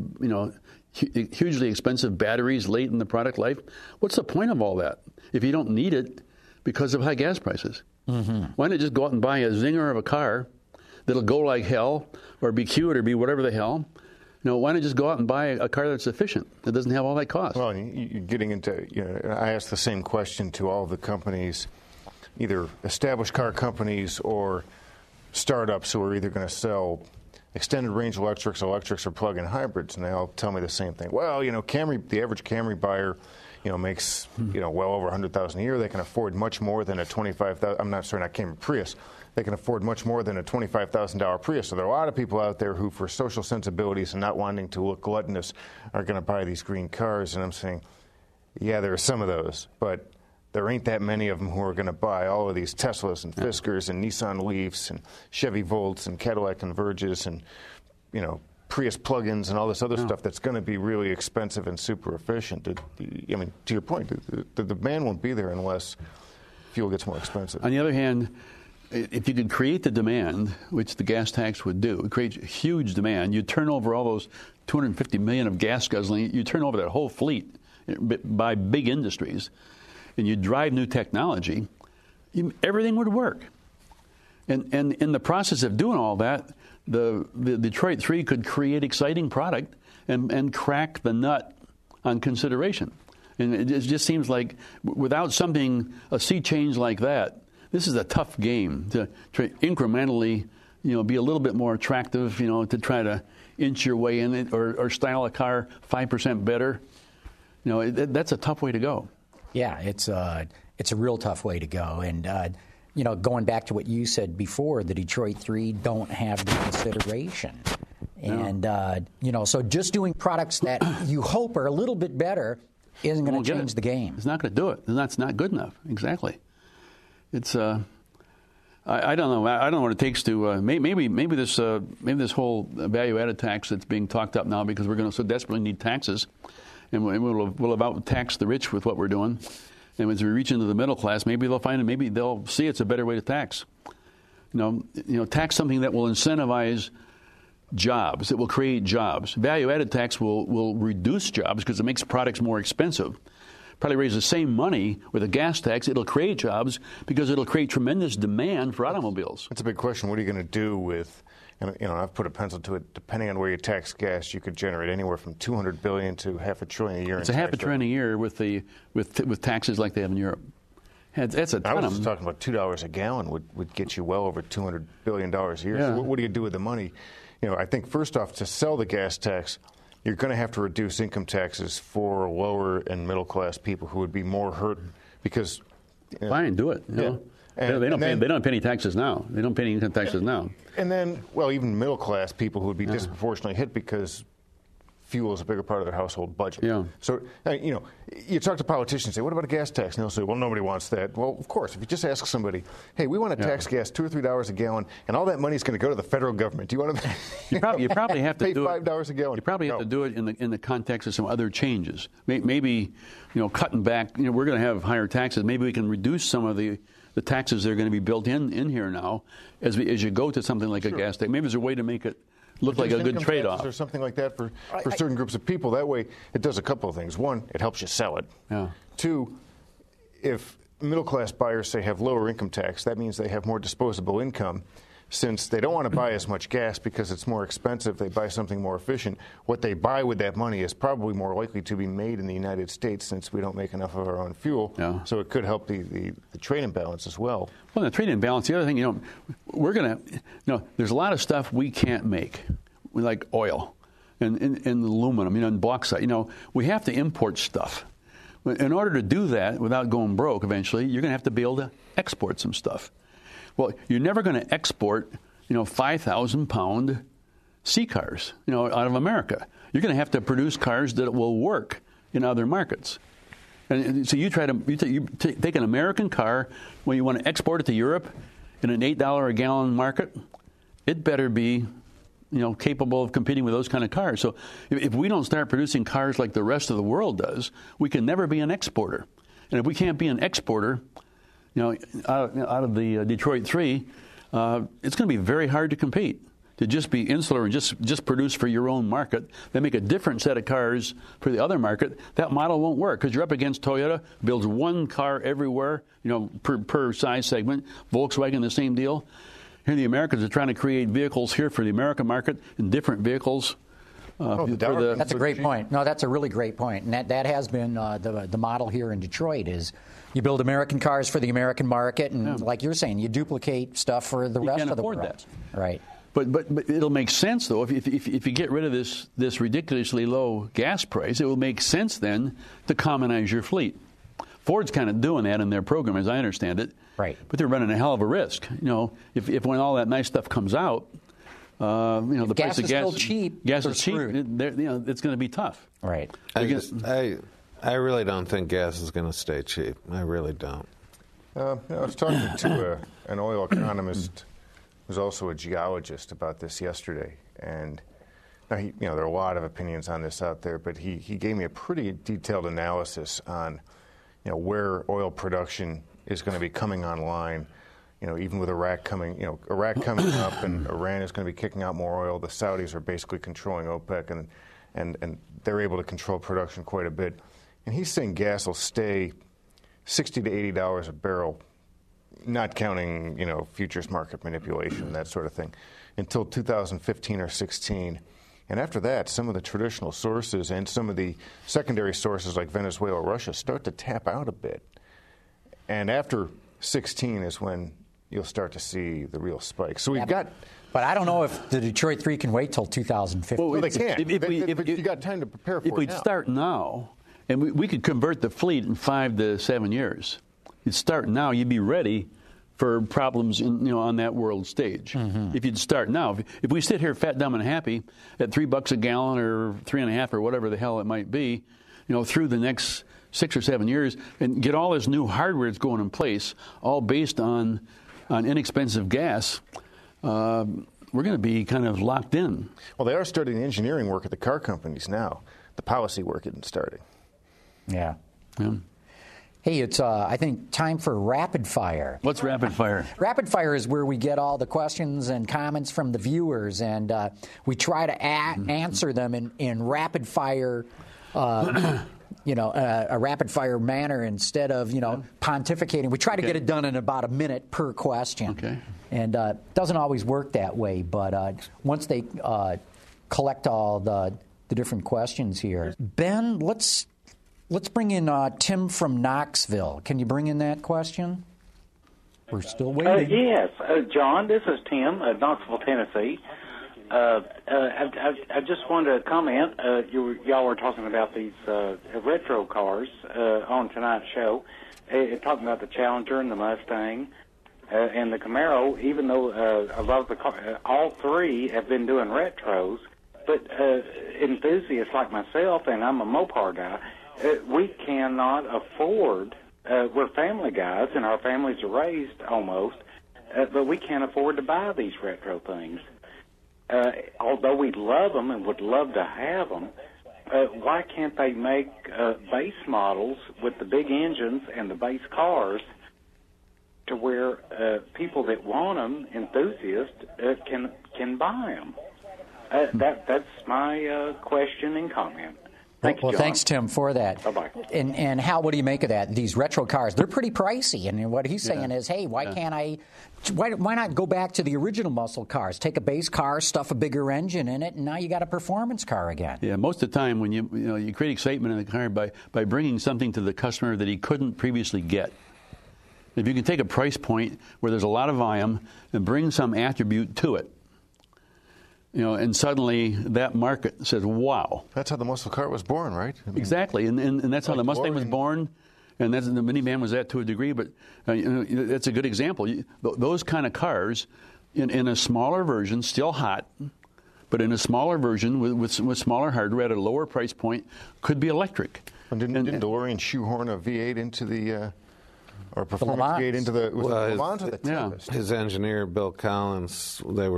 hugely expensive batteries late in the product life? What's the point of all that if you don't need it because of high gas prices? Mm-hmm. Why not just go out and buy a zinger of a car that'll go like hell, or be cute, or be whatever the hell? Why not just go out and buy a car that's efficient, that doesn't have all that cost? Well, you're getting into, I asked the same question to all of the companies, either established car companies or startups who are either going to sell extended range electrics, or plug-in hybrids, and they all tell me the same thing. Well, Camry, the average Camry buyer, makes well over $100,000 a year. They can afford much more than a $25,000. I'm not sorry, not Camry, Prius. They can afford much more than a $25,000 Prius. So there are a lot of people out there who, for social sensibilities and not wanting to look gluttonous, are going to buy these green cars. And I'm saying, yeah, there are some of those, but there ain't that many of them who are going to buy all of these Teslas and Fiskars and Nissan Leafs and Chevy Volts and Cadillac Converges and, Prius plugins and all this other stuff that's going to be really expensive and super efficient. I mean, to your point, the demand won't be there unless fuel gets more expensive. On the other hand, if you could create the demand, which the gas tax would do, create huge demand, you turn over all those 250 million of gas guzzling, you turn over that whole fleet by big industries, and you drive new technology, everything would work. And in the process of doing all that, the Detroit 3 could create exciting product and crack the nut on consideration. And it just seems like without a sea change like that, this is a tough game to try incrementally, be a little bit more attractive, to try to inch your way in it or style a car 5% better. That's a tough way to go. Yeah, it's a real tough way to go. And, going back to what you said before, the Detroit 3 don't have the consideration. And, so just doing products that you hope are a little bit better isn't going to change the game. It's not going to do it. That's not good enough. Exactly. It's I don't know. I don't know what it takes to maybe this whole value-added tax that's being talked up now because we're going to so desperately need taxes, and we'll about tax the rich with what we're doing. And as we reach into the middle class, maybe they'll find it. Maybe they'll see it's a better way to tax. Tax something that will incentivize jobs. It will create jobs. Value-added tax will reduce jobs because it makes products more expensive. Probably raise the same money with a gas tax. It'll create jobs because it'll create tremendous demand for automobiles. That's a big question. What are you going to do with? I've put a pencil to it. Depending on where you tax gas, you could generate anywhere from $200 billion to $500 billion a year. It's a $500 billion a year with taxes like they have in Europe. That's a ton. I was just talking about $2 a gallon would get you well over $200 billion a year. Yeah. So what do you do with the money? I think first off, to sell the gas tax, you're going to have to reduce income taxes for lower and middle class people who would be more hurt because. Fine, do it. They don't pay any taxes now. They don't pay any income taxes now. And then, even middle class people who would be disproportionately hit because fuel is a bigger part of their household budget. Yeah. So, you talk to politicians and say, what about a gas tax? And they'll say, well, nobody wants that. Well, of course, if you just ask somebody, hey, we want to tax gas $2 or $3 a gallon, and all that money is going to go to the federal government. Do you want to you probably have to pay do $5 a gallon? You probably have to do it in the context of some other changes. Maybe cutting back, we're going to have higher taxes. Maybe we can reduce some of the taxes that are going to be built in here now as you go to something like a gas tax. Maybe there's a way to make it look like a good trade-off. Or something like that for certain groups of people. That way, it does a couple of things. One, it helps you sell it. Yeah. Two, if middle-class buyers, say, have lower income tax, that means they have more disposable income. Since they don't want to buy as much gas because it's more expensive, they buy something more efficient. What they buy with that money is probably more likely to be made in the United States since we don't make enough of our own fuel. Yeah. So it could help the trade imbalance as well. Well, the trade imbalance, the other thing, we're going to, there's a lot of stuff we can't make, like oil and aluminum, and bauxite. We have to import stuff. In order to do that without going broke eventually, you're going to have to be able to export some stuff. Well, you're never going to export, 5,000-pound C cars, out of America. You're going to have to produce cars that will work in other markets. And so you take an American car when you want to export it to Europe in an $8 a gallon market. It better be, capable of competing with those kind of cars. So if we don't start producing cars like the rest of the world does, we can never be an exporter. And if we can't be an exporter, out of the Detroit 3, it's going to be very hard to compete. To just be insular and just produce for your own market, they make a different set of cars for the other market. That model won't work because you're up against Toyota, builds one car everywhere, per size segment. Volkswagen, the same deal. Here the Americans are trying to create vehicles here for the American market and different vehicles. That's a great point. No, that's a really great point. And that has been the model here in Detroit is you build American cars for the American market, and like you're saying, you duplicate stuff for the rest of the world. You can't afford that. Right. But it'll make sense, though, if you get rid of this ridiculously low gas price, it will make sense then to commonize your fleet. Ford's kind of doing that in their program, as I understand it. Right. But they're running a hell of a risk. If when all that nice stuff comes out, the price of gas is still cheap. Gas is cheap. It's going to be tough. Right. I really don't think gas is going to stay cheap. I really don't. I was talking to an oil economist who's also a geologist about this yesterday, and now there are a lot of opinions on this out there, but he gave me a pretty detailed analysis on where oil production is going to be coming online. Even with Iraq coming up, and Iran is going to be kicking out more oil. The Saudis are basically controlling OPEC, and they're able to control production quite a bit. And he's saying gas will stay $60 to $80 a barrel, not counting futures market manipulation, that sort of thing, until 2015 or 16. And after that, some of the traditional sources and some of the secondary sources like Venezuela, Russia start to tap out a bit. And after 16 is when you'll start to see the real spike. So we've got. But I don't know if the Detroit 3 can wait till 2015. Well, they can't. But you got time to prepare for it. If we'd start now, and we could convert the fleet in 5 to 7 years. You'd start now, you'd be ready for problems on that world stage. Mm-hmm. If you'd start now, if we sit here fat, dumb, and happy at $3 a gallon or $3.50 or whatever the hell it might be, through the next 6 or 7 years, and get all this new hardware that's going in place, all based on inexpensive gas, we're going to be kind of locked in. Well, they are starting the engineering work at the car companies now. The policy work isn't starting. Yeah. Hey, it's, I think, time for Rapid Fire. What's Rapid Fire? Rapid Fire is where we get all the questions and comments from the viewers, and we try to answer them in rapid fire, a rapid fire manner instead of, pontificating. We try to get it done in about a minute per question. Okay. And it doesn't always work that way, but once they collect all the different questions here. Ben, Let's bring in Tim from Knoxville. Can you bring in that question? We're still waiting. Yes, John, this is Tim at Knoxville, Tennessee. I just wanted to comment. Y'all were talking about these retro cars on tonight's show, talking about the Challenger and the Mustang and the Camaro, even though a lot of the all three have been doing retros, but enthusiasts like myself, and I'm a Mopar guy, we cannot afford, we're family guys, and our families are raised almost, but we can't afford to buy these retro things. Although we love them and would love to have them, why can't they make base models with the big engines and the base cars to where people that want them, enthusiasts, can buy them? That's my question and comment. Well, thanks, Tim, for that. Bye-bye. And Hal, what do you make of that? These retro cars, they're pretty pricey. And what he's saying is, hey, why not go back to the original muscle cars? Take a base car, stuff a bigger engine in it, and now you got a performance car again. Yeah, most of the time when you create excitement in the car by bringing something to the customer that he couldn't previously get. If you can take a price point where there's a lot of volume and bring some attribute to it, and suddenly that market says, wow. That's how the muscle car was born, right? Exactly, and that's how the Mustang was born, and that's the minivan was that to a degree, but that's a good example. Those kind of cars, in a smaller version, still hot, but in a smaller version with smaller hardware at a lower price point, could be electric. And didn't DeLorean shoehorn a V8 into the... or performance V8 into the... Was it Le Mans or the Tempest? His engineer, Bill Collins,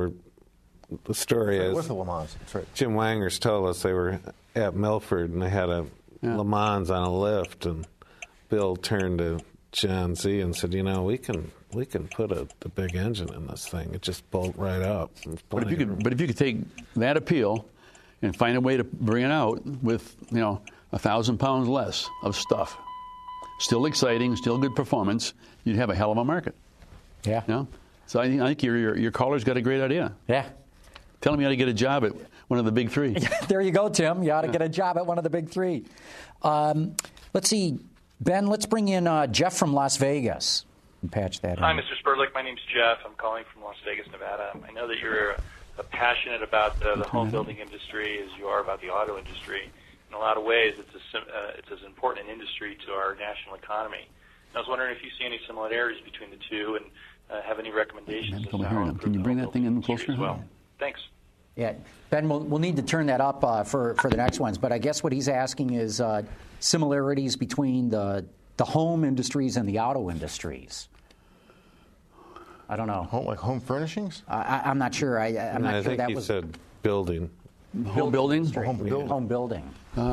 the story is, with the Le Mans, that's right. Jim Wangers told us they were at Milford and they had a Le Mans on a lift, and Bill turned to John Z and said, we can put the big engine in this thing. It just bolt right up. But if you could take that appeal and find a way to bring it out with 1,000 pounds less of stuff, still exciting, still good performance, you'd have a hell of a market. Yeah. So I think your caller's got a great idea. Yeah. Tell him you ought to get a job at one of the big three. There you go, Tim. You ought to get a job at one of the big three. Let's see. Ben, let's bring in Jeff from Las Vegas and patch that in. Hi, Mr. Spurlick. My name's Jeff. I'm calling from Las Vegas, Nevada. I know that you're passionate about the home building industry as you are about the auto industry. In a lot of ways, it's as important an industry to our national economy. And I was wondering if you see any similarities between the two and have any recommendations as to how to improve Can you bring the that thing in closer? as well? Thanks. Yeah, Ben, we'll need to turn that up for the next ones. But I guess what he's asking is similarities between the home industries and the auto industries. I don't know. Like home furnishings? I'm not sure. I'm not sure think that he was said building. Home building? Home building.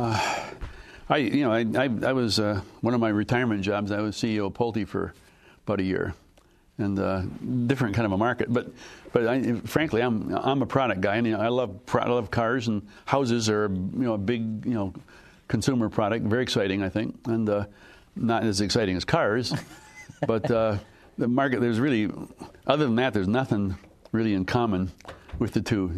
I was one of my retirement jobs. I was CEO of Pulte for about a year, and different kind of a market. But frankly, I'm a product guy, and I love cars, and houses are a big consumer product. Very exciting, I think, and not as exciting as cars, but. The market, there's really, other than that, there's nothing really in common with the two.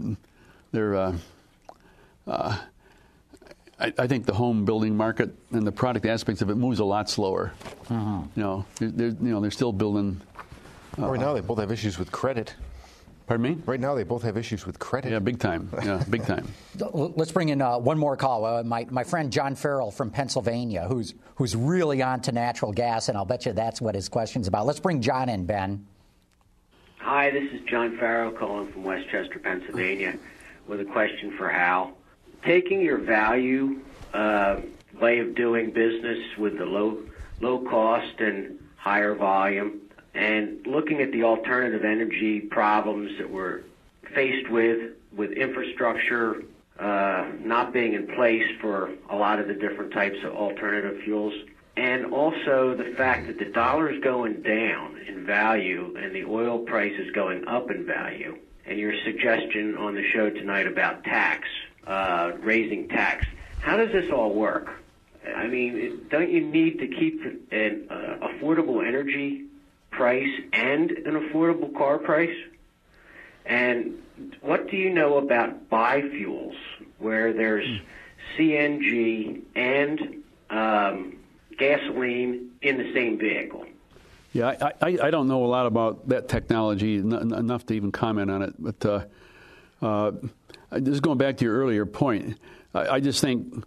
I think the home building market and the product aspects of it moves a lot slower. They're still building. Right now, they both have issues with credit. Pardon me? Right now, they both have issues with credit. Yeah, big time. Yeah, big time. Let's bring in one more call. My friend John Farrell from Pennsylvania, who's really on to natural gas, and I'll bet you that's what his question's about. Let's bring John in, Ben. Hi, this is John Farrell calling from Westchester, Pennsylvania, with a question for Hal. Taking your value way of doing business with the low cost and higher volume, and looking at the alternative energy problems that we're faced with infrastructure not being in place for a lot of the different types of alternative fuels, and also the fact that the dollar is going down in value and the oil price is going up in value, and your suggestion on the show tonight about tax, raising tax. How does this all work? I mean, don't you need to keep an affordable energy price and an affordable car price? And what do you know about biofuels, where there's CNG and gasoline in the same vehicle? Yeah, I don't know a lot about that technology, enough to even comment on it. But just going back to your earlier point, I just think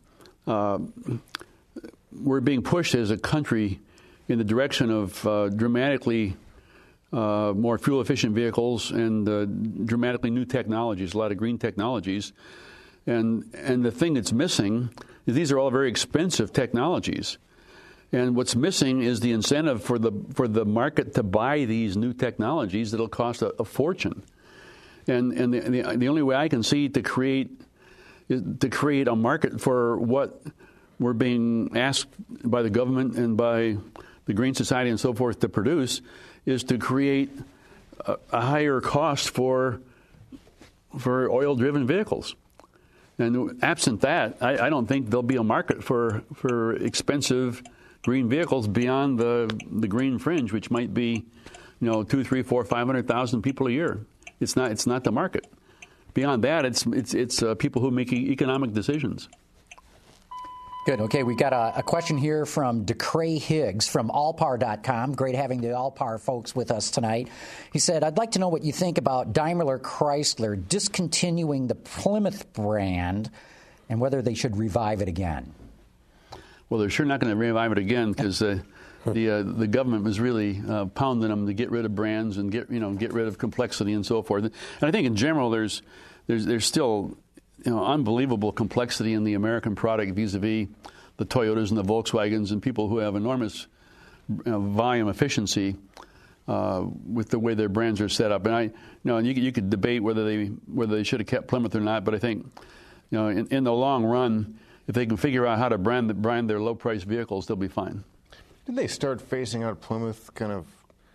we're being pushed as a country in the direction of dramatically more fuel-efficient vehicles and dramatically new technologies, a lot of green technologies. And the thing that's missing is these are all very expensive technologies. And what's missing is the incentive for the market to buy these new technologies that'll cost a fortune. And the only way I can see to create a market for what we're being asked by the government and by the Green Society and so forth to produce is to create a higher cost for oil-driven vehicles. And absent that, I don't think there'll be a market for expensive green vehicles beyond the green fringe, which might be, 2, 3, 4, 500,000 people a year. It's not the market. Beyond that, it's people who make economic decisions. Good. Okay, we got a question here from DeCray Higgs from Allpar.com. Great having the Allpar folks with us tonight. He said, I'd like to know what you think about Daimler Chrysler discontinuing the Plymouth brand and whether they should revive it again. Well, they're sure not going to revive it again because the government was really pounding them to get rid of brands and get rid of complexity and so forth. And I think in general there's still unbelievable complexity in the American product vis-a-vis the Toyotas and the Volkswagens and people who have enormous volume efficiency with the way their brands are set up. And you could debate whether they should have kept Plymouth or not, but I think in the long run, if they can figure out how to brand their low-priced vehicles, they'll be fine. Didn't they start phasing out Plymouth kind of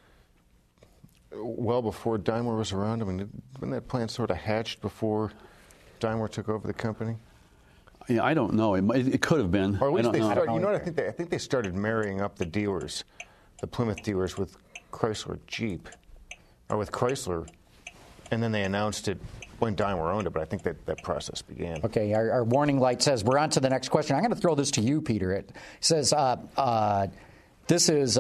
well before Daimler was around? I mean, wasn't that plant sort of hatched before Daimler took over the company? Yeah, I don't know. It could have been. Or at least I think they started marrying up the dealers, the Plymouth dealers, with Chrysler Jeep, or with Chrysler, and then they announced it when Daimler owned it. But I think that process began. Okay, our warning light says we're on to the next question. I'm going to throw this to you, Peter. It says this is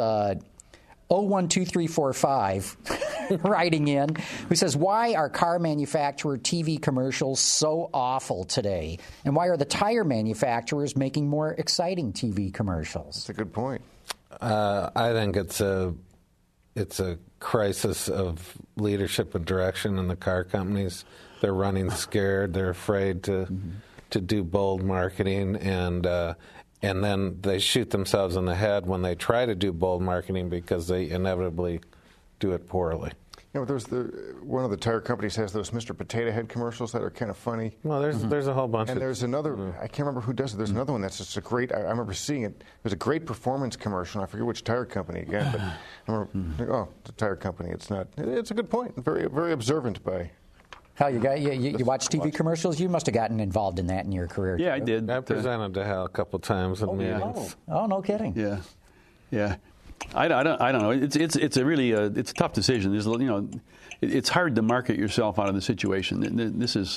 012345 writing in, who says, why are car manufacturer TV commercials so awful today? And why are the tire manufacturers making more exciting TV commercials? That's a good point. I think it's a crisis of leadership and direction in the car companies. they're running scared. They're afraid to do bold marketing, and then they shoot themselves in the head when they try to do bold marketing because they inevitably do it poorly. You know, one of the tire companies has those Mr. Potato Head commercials that are kind of funny. Well, there's a whole bunch. And there's another, I can't remember who does it. There's another one that's just a great, I remember seeing it. It was a great performance commercial. I forget which tire company again, but I remember, oh, it's a tire company. It's not, it's a good point. Very, very observant by. Hal, you watch TV commercials? You must have gotten involved in that in your career. Yeah, too. I did. I presented to Hal a couple times in meetings. Oh, no kidding. Yeah. I don't know. It's a really it's a tough decision. There's, you know, it's hard to market yourself out of the situation.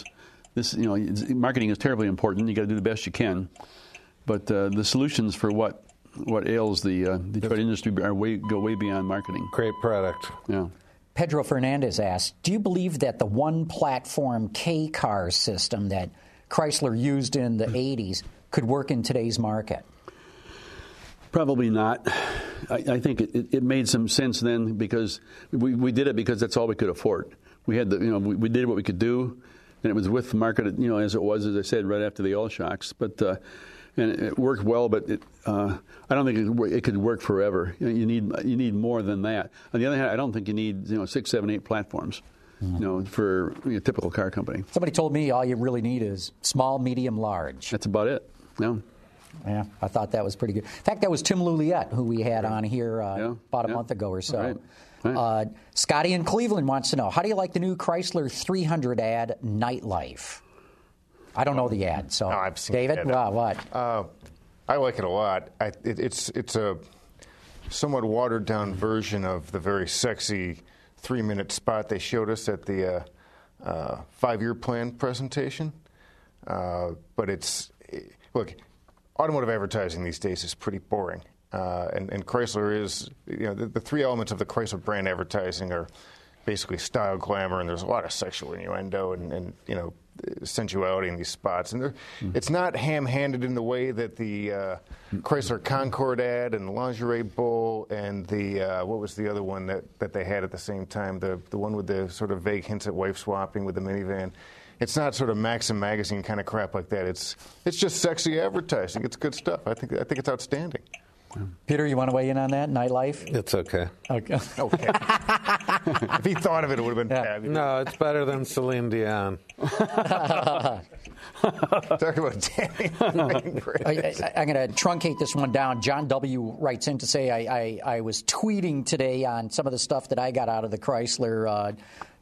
Marketing is terribly important. You got to do the best you can, but the solutions for what ails the Detroit industry go way beyond marketing. Great product. Yeah. Pedro Fernandez asked, do you believe that the one-platform K-car system that Chrysler used in the 80s could work in today's market? Probably not. I think it made some sense then because we did it because that's all we could afford. We had we did what we could do, and it was with the market, as it was, as I said, right after the oil shocks. But and it worked well, but I don't think it could work forever. You need more than that. On the other hand, I don't think you need 6, 7, 8 platforms. For a typical car company. Somebody told me all you really need is small, medium, large. That's about it. Yeah. Yeah, I thought that was pretty good. In fact, that was Tim Luliette, who we had on here about a month ago or so. Right. Scotty in Cleveland wants to know, how do you like the new Chrysler 300 ad, Nightlife? I don't know the ad, so I've seen David, it. what? I like it a lot. It's a somewhat watered down version of the very sexy 3-minute spot they showed us at the 5-year plan presentation. But look. Automotive advertising these days is pretty boring, and Chrysler is, the 3 elements of the Chrysler brand advertising are basically style, glamour, and there's a lot of sexual innuendo and sensuality in these spots. And it's not ham-handed in the way that the Chrysler Concorde ad and the Lingerie Bowl and the what was the other one that they had at the same time, the one with the sort of vague hints at wife swapping with the minivan. It's not sort of Maxim magazine kind of crap like that. It's just sexy advertising. It's good stuff. I think it's outstanding. Peter, you want to weigh in on that, Nightlife? It's okay. Okay. If he thought of it, it would have been fabulous. No, it's better than Celine Dion. Talk about Danny. I'm going to truncate this one down. John W. writes in to say, I was tweeting today on some of the stuff that I got out of the Chrysler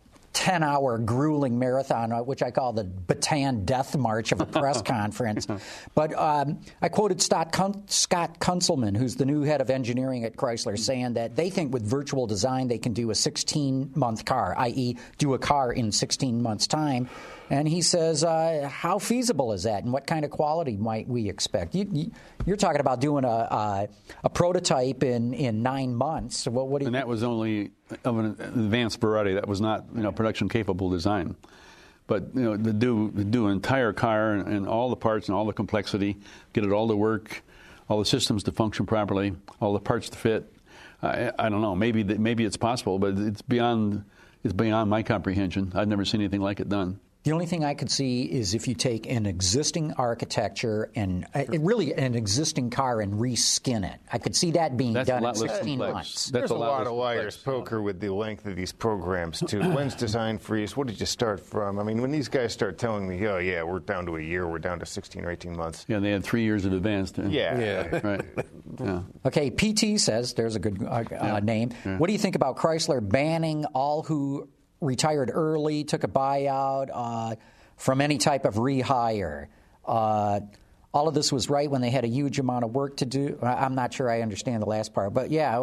10-hour grueling marathon, which I call the Bataan Death March of a press conference. But I quoted Scott Kunzelman, who's the new head of engineering at Chrysler, saying that they think with virtual design they can do a 16-month car, i.e. do a car in 16 months' time. And he says, how feasible is that, and what kind of quality might we expect? You're talking about doing a prototype in 9 months. What do you? And that was only of an advanced variety. That was not production capable design. But to do an entire car and all the parts and all the complexity, get it all to work, all the systems to function properly, all the parts to fit. I don't know. Maybe it's possible, but it's beyond my comprehension. I've never seen anything like it done. The only thing I could see is if you take an existing architecture and really an existing car and reskin it. I could see that being done in 16 months. There's a lot of liar's poker with the length of these programs, too. When's design freeze? What did you start from? I mean, when these guys start telling me, oh, yeah, we're down to a year, we're down to 16 or 18 months. Yeah, they had 3 years of advanced. Yeah. Right. Yeah. Okay, PT says, there's a good name. Yeah. What do you think about Chrysler banning all who retired early, took a buyout from any type of rehire? All of this was right when they had a huge amount of work to do. I'm not sure I understand the last part, but yeah,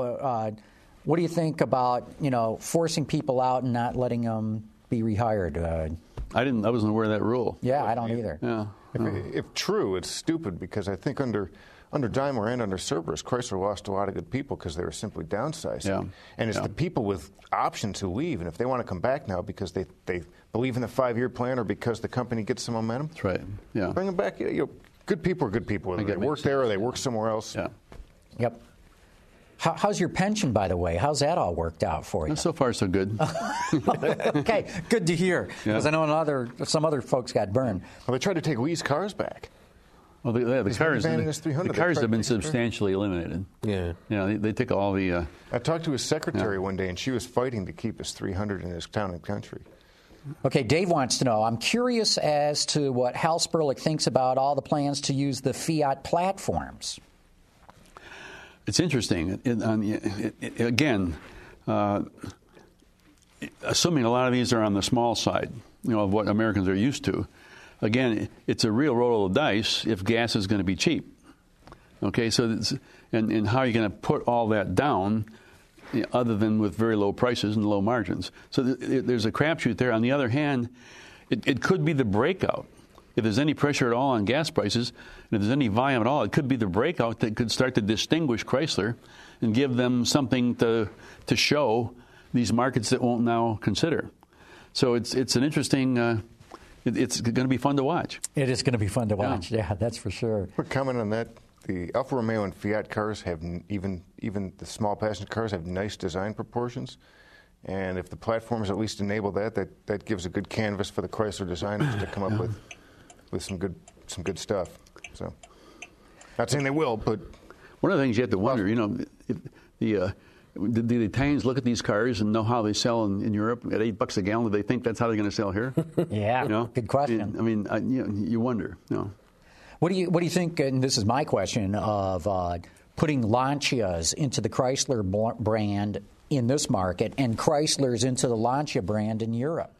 what do you think about forcing people out and not letting them be rehired? I wasn't aware of that rule. Yeah, I don't either. Yeah. If true, it's stupid because I think under Daimler and under Cerberus, Chrysler lost a lot of good people because they were simply downsizing. Yeah. And it's the people with options who leave. And if they want to come back now because they believe in the 5-year plan or because the company gets some momentum, that's right. Yeah. Bring them back. Good people are good people. Whether they work there or they work somewhere else. Yeah. Yep. How's your pension, by the way? How's that all worked out for you? So far, so good. Okay, good to hear. Because I know some other folks got burned. Well, they tried to take Wee's cars back. Well, the cars have been substantially eliminated. Yeah. They took all the... I talked to his secretary one day, and she was fighting to keep his 300 in his town and country. Okay, Dave wants to know, I'm curious as to what Hal Sperlich thinks about all the plans to use the Fiat platforms. It's interesting. Again, assuming a lot of these are on the small side, of what Americans are used to, again, it's a real roll of the dice if gas is going to be cheap. Okay, so and how are you going to put all that down, other than with very low prices and low margins? So there's a crapshoot there. On the other hand, it could be the breakout. If there's any pressure at all on gas prices, and if there's any volume at all, it could be the breakout that could start to distinguish Chrysler and give them something to show these markets that won't now consider. So it's an interesting. It's going to be fun to watch. It is going to be fun to watch. Yeah, that's for sure. Quick comment on that. The Alfa Romeo and Fiat cars have even the small passenger cars have nice design proportions. And if the platforms at least enable that gives a good canvas for the Chrysler designers to come up with some good stuff. So, not saying they will, but one of the things you have to wonder, if the Italians look at these cars and know how they sell in Europe at $8 a gallon? Do they think that's how they're going to sell here? Yeah, good question. I mean, you wonder. What do you think? And this is my question of putting Lancias into the Chrysler brand in this market and Chryslers into the Lancia brand in Europe.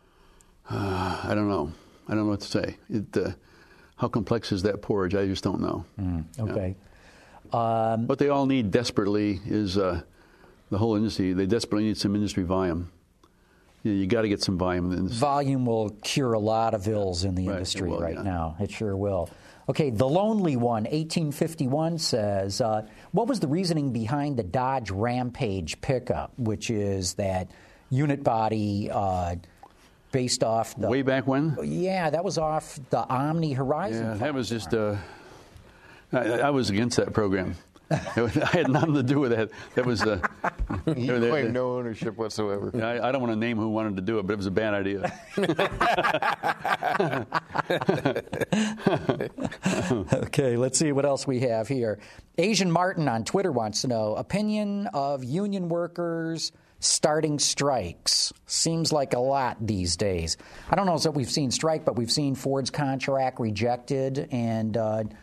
I don't know. I don't know what to say. How complex is that porridge? I just don't know. Okay. What they all need desperately is the whole industry. They desperately need some industry volume. You got to get some volume in the industry. Volume will cure a lot of ills in the industry now. It sure will. Okay, The Lonely One, 1851 says, what was the reasoning behind the Dodge Rampage pickup, which is that unit body based off the... Way back when? Yeah, that was off the Omni Horizon. Yeah, that was just... I was against that program. I had nothing to do with that. That was... You claim no ownership whatsoever. I don't want to name who wanted to do it, but it was a bad idea. Okay, let's see what else we have here. Asian Martin on Twitter wants to know, opinion of union workers starting strikes. Seems like a lot these days. I don't know if we've seen strike, but we've seen Ford's contract rejected, and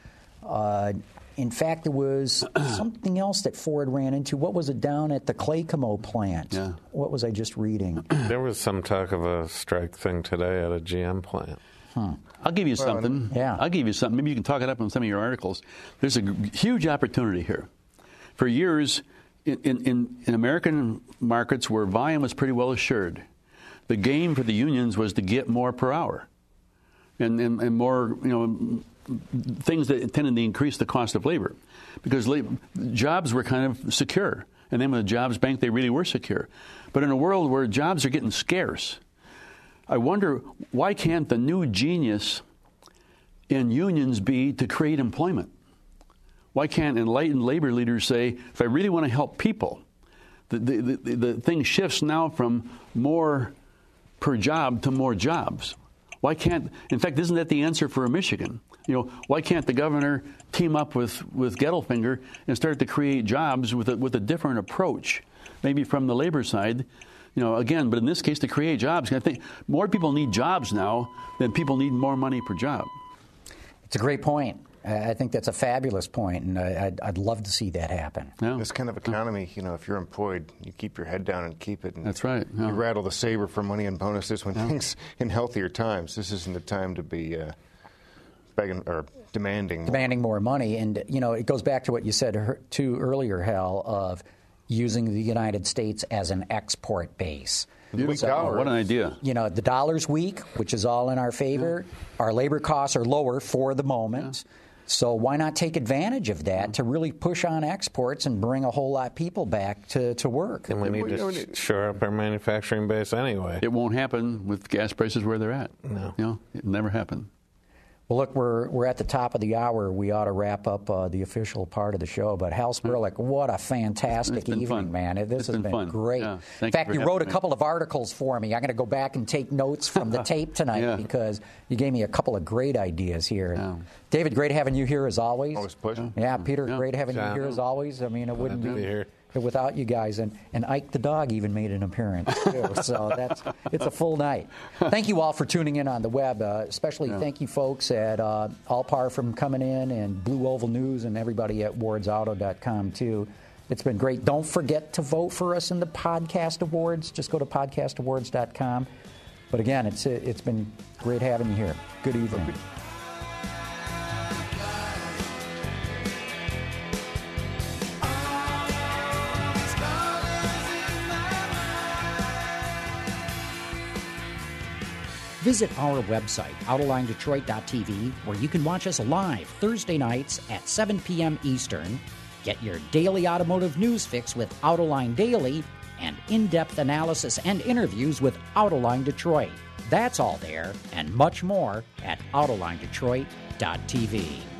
in fact, there was something else that Ford ran into. What was it down at the Claycomo plant? Yeah. What was I just reading? There was some talk of a strike thing today at a GM plant. I'll give you something. I'll give you something. Maybe you can talk it up in some of your articles. There's a huge opportunity here. For years, in American markets where volume was pretty well assured, the game for the unions was to get more per hour and more, things that tended to increase the cost of labor, because jobs were kind of secure. And then when the jobs bank, they really were secure. But in a world where jobs are getting scarce, I wonder, why can't the new genius in unions be to create employment? Why can't enlightened labor leaders say, if I really want to help people, the thing shifts now from more per job to more jobs? Why can't, in fact, isn't that the answer for Michigan? Why can't the governor team up with Gettelfinger and start to create jobs with a different approach, maybe from the labor side? Again, but in this case, to create jobs. I think more people need jobs now than people need more money per job. It's a great point. I think that's a fabulous point, and I'd love to see that happen. Yeah. This kind of economy, if you're employed, you keep your head down and keep it. And that's right. Yeah. You rattle the saber for money and bonuses when things in healthier times. This isn't the time to be begging or demanding more money. And it goes back to what you said earlier, Hal, of using the United States as an export base. What an idea. The dollar's weak, which is all in our favor. Yeah. Our labor costs are lower for the moment. Yeah. So why not take advantage of that to really push on exports and bring a whole lot of people back to work? And we need to shore up our manufacturing base anyway. It won't happen with gas prices where they're at. No. It'll never happen. Well, look, we're at the top of the hour. We ought to wrap up the official part of the show. But Hal Sperlich, what a fantastic evening, fun. man. This has been fun. great. Yeah. In fact, you wrote a couple of articles for me. I'm going to go back and take notes from the tape tonight because you gave me a couple of great ideas here. Yeah. David, great having you here as always. Always a pleasure. Yeah, Peter, great having you here as always. I mean, it wouldn't be here without you guys. And Ike the dog even made an appearance, too. So it's a full night. Thank you all for tuning in on the web. Especially thank you folks at Allpar from coming in, and Blue Oval News, and everybody at wardsauto.com, too. It's been great. Don't forget to vote for us in the Podcast Awards. Just go to podcastawards.com. But again, it's been great having you here. Good evening. Visit our website, AutolineDetroit.tv, where you can watch us live Thursday nights at 7 p.m. Eastern. Get your daily automotive news fix with Autoline Daily and in-depth analysis and interviews with Autoline Detroit. That's all there and much more at AutolineDetroit.tv.